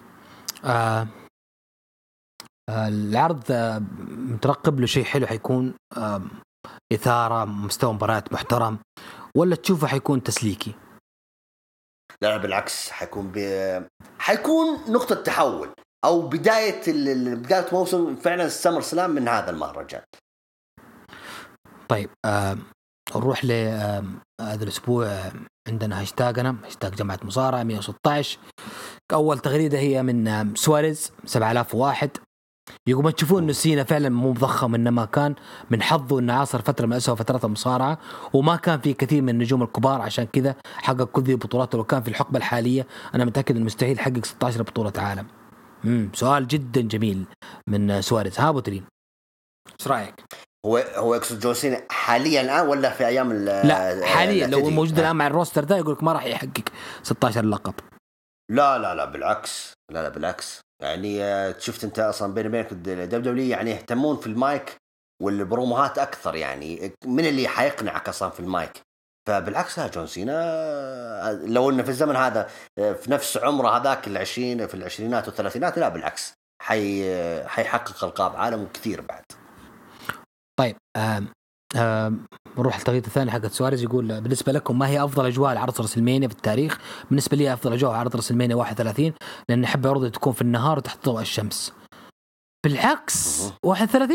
العرض مترقب له شيء حلو، حيكون إثارة، مستوى مباريات محترم، ولا تشوفه حيكون تسليكي؟ لا بالعكس، حيكون نقطة تحول أو بداية موسم فعلا السمر سلام من هذا المهرجان. طيب نروح لهذا الأسبوع عندنا هاشتاجنا هاشتاج جماعة مصارعة 116. أول تغريدة هي من سواريز 7001، يقوم تشوفون إنه سينا فعلا مو مضخم، إنما كان من حظه إنه عاصر فترة من أسوأ فترات المصارعة، وما كان في كثير من النجوم الكبار، عشان كذا حقق كل ذي البطولات. ولو كان في الحقبة الحالية أنا متأكد إنه مستحيل يحقق 16 بطولة عالم. سؤال جدا جميل من سواريز. ها بوترين إيش رأيك؟ هو يقصد جون سينا حاليا الآن ولا في أيام لا حاليا لو موجود الآن مع الروستر ده يقولك ما راح يحقق 16 لقب. لا بالعكس، لا بالعكس. يعني شفت انت اصلا بين بينك دبليو يعني يهتمون في المايك والبروموهات اكثر، يعني من اللي حيقنعك اصلا في المايك. فبالعكس جون سينا لو انه في الزمن هذا في نفس عمره هذاك العشرين في العشرينات والثلاثينات، لا بالعكس حيحقق القاب عالم كثير بعد. طيب نروح التغطية الثاني حق سواريز. يقول بالنسبة لكم ما هي أفضل أجواء عرض رسلمانيا في التاريخ؟ بالنسبة لي أفضل أجواء عرض رسلمانيا 31، لأن أحب عرض تكون في النهار وتحت ضوء الشمس. بالعكس 31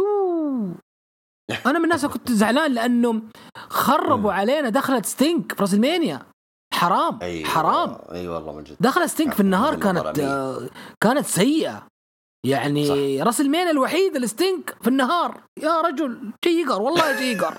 أنا من الناس كنت زعلان لأنه خربوا علينا دخلت ستينك في رسلمانيا. حرام. حرام. أي والله من جد. دخلت ستينك في النهار كانت سيئة يعني. رسلمانيا الوحيد الستينك في النهار يا رجل شيقر والله شيقر.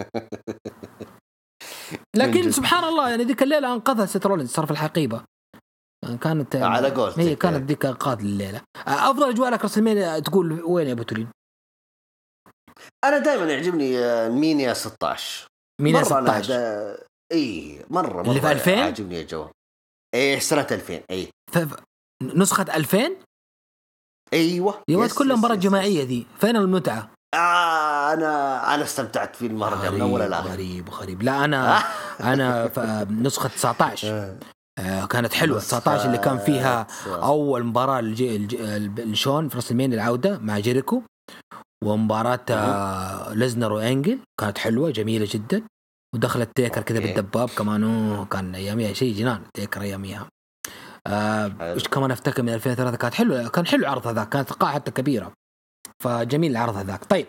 لكن سبحان الله يعني ذيك الليلة أنقذها سيث رولينز، صار في الحقيبة كانت على قول هي كانت ذيك انقاذ الليلة. أفضل أجواء لك رسلمانيا تقول وين يا أبو تولين؟ أنا دائما يعجبني مينيا 16. مينيا 16 مرة اللي في 2000 عجبني الجو. سنة 2000 نسخة 2000. ايوه كلها مباراة جماعية ذي، فين المتعة؟ انا استمتعت في المهرجان من اول لاخر. غريب. لا انا نسخة 19 كانت حلوة. 19 اللي كان فيها اول مباراة لشون في رسلمانيا العودة مع جيريكو، ومباراة ليزنر وانجل كانت حلوة جميلة جدا، ودخلت تيكر كذا بالدباب كمان، كان اياميها شيء جنان تيكر اياميها. إيش كمان أفتكر من 2003 كانت حلوة، كان حلو عرض هذاك، كانت قاعة حتى كبيرة، فجميل العرض هذاك. طيب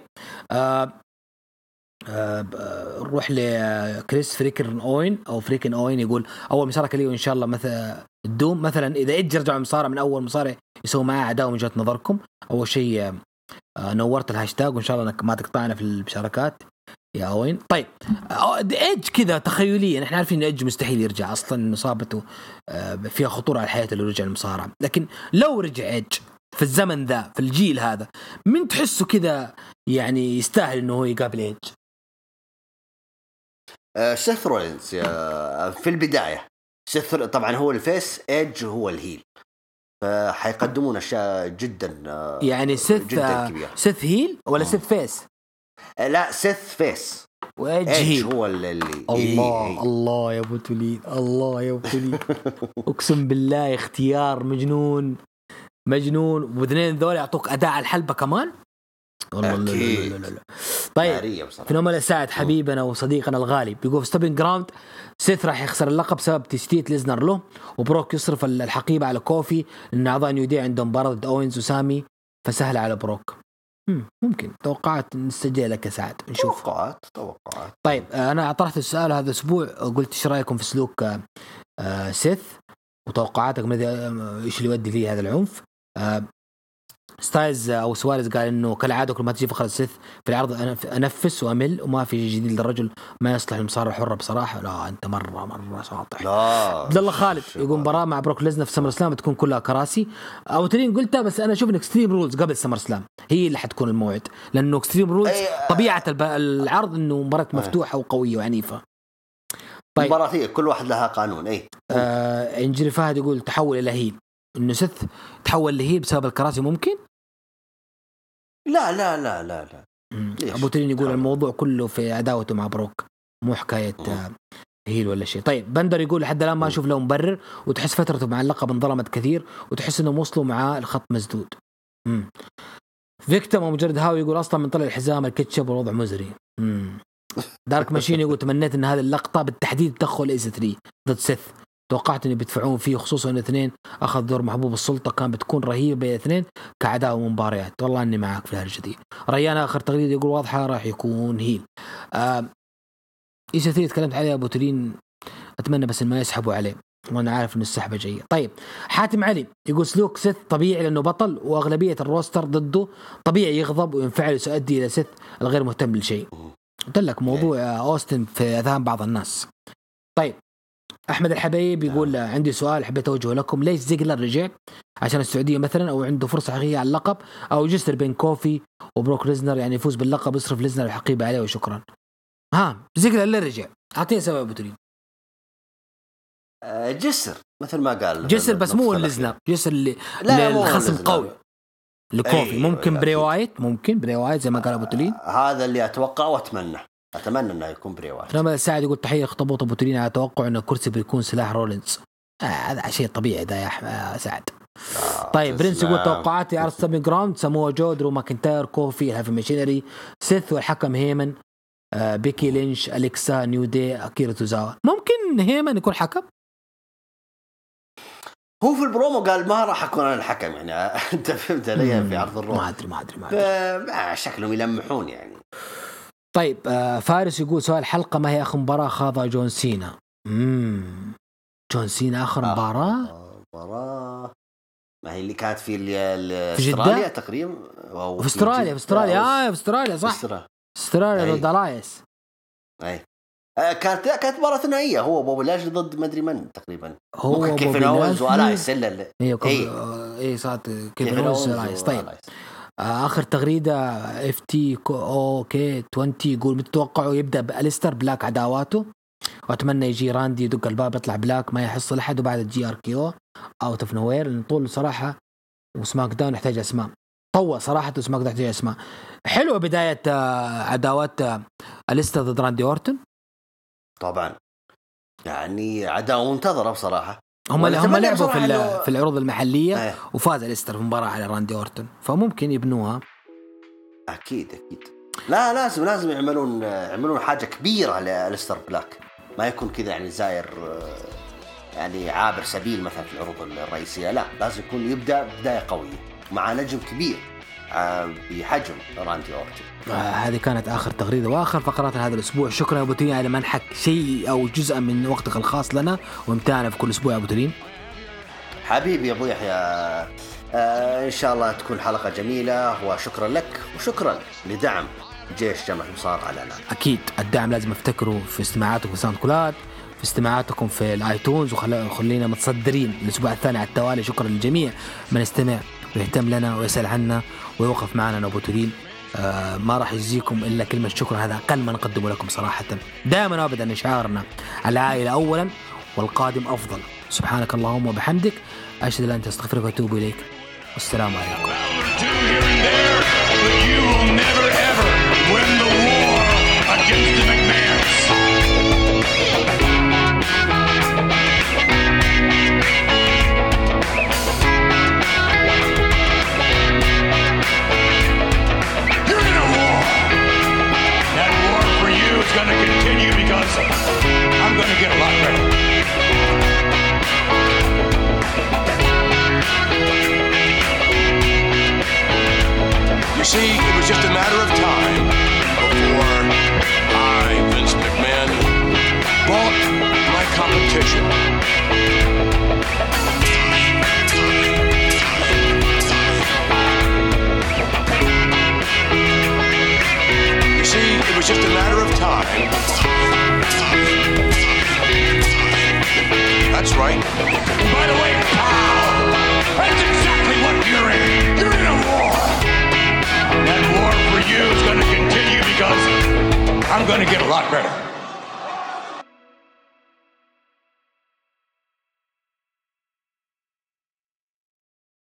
نروح لكريس فريكن أوين يقول أول مصارعة لي وإن شاء الله مثلا الدوم مثلا إذا إيدج رجع مصارعة من أول مصارعة يسوي معاه أعداء من وجهة نظركم. أول شيء نورت الهاشتاج وإن شاء الله أنك ما تقطعنا في المشاركات يا أوين. طيب إيدج كذا تخيليا إحنا عارفين إن إيدج مستحيل يرجع أصلا، إصابته فيها خطورة على الحياة اللي رجع المصارعة، لكن لو رجع إيدج في الزمن ذا في الجيل هذا من تحسه كذا يعني يستاهل إنه هو يقابل إيدج؟ سيث رولينز في البداية. سيث طبعا هو الفيس، إيدج هو الهيل، فحيقدمون أشياء جدا يعني سيث هيل ولا سيث فيس؟ لا سيث فيس وإيدج هو اللي الله يا أبو توليد، الله يا أبو توليد أقسم بالله اختيار مجنون، واثنين ذول يعطوك أداء على الحلبة كمان والله. لا. طيب فينومينال سعد حبيبنا وصديقنا الغالي بيقول في ستابين جراوند سيث راح يخسر اللقب بسبب تشتيت ليزنر له، وبروك يصرف الحقيبة على كوفي لأن أعضاء نيو دي عندهم مباراة ضد أوينز وسامي، فسهل على بروك. ممكن توقعات نستجيل لك سعد نشوف. توقعات. طيب أنا طرحت السؤال هذا الأسبوع، قلت إيش رأيكم في سلوك سيث وتوقعاتك إيش اللي يودي فيه هذا العنف. ستايلز أو سواريز قال إنه كالعادة كل ما تجي فقرة سيث في العرض أنفس وأمل وما في جديد للرجل، ما يصلح المصارعة الحرة بصراحة. لا أنت مرة ساطح. عبد الله خالد يقول مباراة مع بروك ليزنر في سمر سلام تكون كلها كراسي أو ترين قلتها، بس أنا أشوف إن إكستريم رولز قبل سمر سلام هي اللي حتكون الموعد، لأنه إكستريم رولز طبيعة العرض إنه مباراة مفتوحة وقوية وعنيفة. طيب مباراة كل واحد لها قانون. إنجري فهد يقول تحول إلى هيل، إنه سيث تحول لهيل بسبب الكراسي ممكن. لا. أبو ترين يقول الموضوع كله في عداوته مع بروك مو حكاية هيل ولا شيء. طيب بندر يقول لحد الآن ما أشوف له مبرر، وتحس فترته مع اللقب انظلمت كثير، وتحس إنه وصلوا مع الخط مسدود. فيكتم ومجرد هاوي يقول أصلا من طلع الحزام الكتشب والوضع مزري. دارك ماشين يقول تمنيت إن هذه اللقطة بالتحديد تدخل إيزا 3 ضد سيث، توقعت إن بيدفعون فيه خصوصا إن الاثنين أخذ دور محبوب السلطة، كان بتكون رهيبة بين الاثنين كعداء ومباريات. والله إني معك في هالجديد. ريان آخر تغريدة يقول واضحة راح يكون هيل. إيش تكلمت عليه أبو ترين، أتمنى بس ما يسحبوا عليه وأنا عارف إن السحبة جاية. طيب حاتم علي يقول سلوك سيث طبيعي لأنه بطل وأغلبية الروستر ضده، طبيعي يغضب وينفعل وسيؤدي إلى سيث الغير مهتم لشيء. قلت لك موضوع أوستن في أذهان بعض الناس. طيب أحمد الحبيب يقول عندي سؤال حبيت أوجهه لكم، ليش زيجلر رجع عشان السعودية مثلا، أو عنده فرصة حقيقية على اللقب، أو جسر بين كوفي وبروك ليزنر يعني يفوز باللقب يصرف ليزنر الحقيبة عليه وشكرا. زيجلر اللي رجع أعطيه سبب أبو ترين. جسر مثل ما قال جسر بس مو ليزنر، جسر اللي الخصم قوي لكوفي. ممكن بري وايت زي ما قال أبو ترين. هذا اللي أتوقع وأتمنى. اتمنى انه يكون بري وايت. محمد السعد يقول تحيه اخطبوط ابو ترين، على توقع انه الكرسي بيكون سلاح رولينز. هذا شيء طبيعي ده يا سعد. طيب برنس يقول توقعاتي عرض ستامبينج جراوند: ساموا جو، درو ماكنتاير، كوفي، الهافي ماشينري، سيث والحكم هيمن، بيكي لينش، أليكسا، نيو دي، أكيرا توزاوا. ممكن هيمن يكون حكم. هو في البرومو قال ما راح أكون أنا الحكم يعني. أنت فهمت علي في عرض الرو؟ ما أدري. شكلهم يلمحون يعني. طيب فارس يقول سؤال الحلقة: ما هي آخر مباراة خاضها جون سينا؟ جون سينا آخر مباراة ما هي اللي كانت في استراليا تقريبا. في استراليا صح. استراليا ضد الايس. اي كانت مباراة ثنائية، هو بوبي لاشلي ضد ما ادري من تقريبا. هو كيفن أوينز وألايس اي صارت كيفن أوينز وألايس. طيب آخر تغريدة FTOK20 يقول: متتوقعوا يبدأ بأليستر بلاك عداواته، وأتمنى يجي راندي يدق الباب يطلع بلاك ما يحصل لحد، وبعد الجي RKO أوت اوف نوير. لأن طول صراحة وسماك داون يحتاج أسماء، طوى صراحة وسماك داون يحتاج أسماء حلوة. بداية عداوات أليستر ضد راندي أورتون طبعا يعني عداوة منتظرة بصراحة. هم لعبوا في العروض المحلية وفاز أليستر في مباراة على راندي أورتون، فممكن يبنوها. أكيد لا لازم يعملون حاجة كبيرة على أليستر بلاك، ما يكون كذا يعني زاير يعني عابر سبيل مثلا في العروض الرئيسية. لا لازم يكون يبدأ بداية قوية مع نجم كبير بحجم راندي أورتون. هذه كانت آخر تغريدة وآخر فقرات هذا الأسبوع. شكرا يا أبو ترين على منحك شيء أو جزء من وقتك الخاص لنا وامتعنا في كل أسبوع يا أبو ترين. حبيبي يا أبو يحيى، إن شاء الله تكون حلقة جميلة، وشكرا لك وشكرا لدعم جيش جمع المصارعة على الإعلان. أكيد الدعم لازم افتكروا في استماعاتكم في ساوند كلاود، في استماعاتكم في الايتونز، وخلينا متصدرين الأسبوع الثاني على التوالي. شكرا للجميع من استمع ويهتم لنا ويسأل عنا ويوقف معنا. أبو ترين ما راح يجزيكم إلا كلمة شكر، هذا أقل ما نقدمه لكم صراحة. دائما وأبدا شعارنا العائلة أولا والقادم أفضل. سبحانك اللهم وبحمدك، أشهد أن لا إله إلا أنت، أستغفرك وأتوب إليك، والسلام عليكم. It's going to continue because I'm going to get a lot better. You see, it was just a matter of time before I, Vince McMahon, bought my competition. It was just a matter of time. That's right. And by the way, pal, that's exactly what you're in. You're in a war. That war for you is going to continue because I'm going to get a lot better.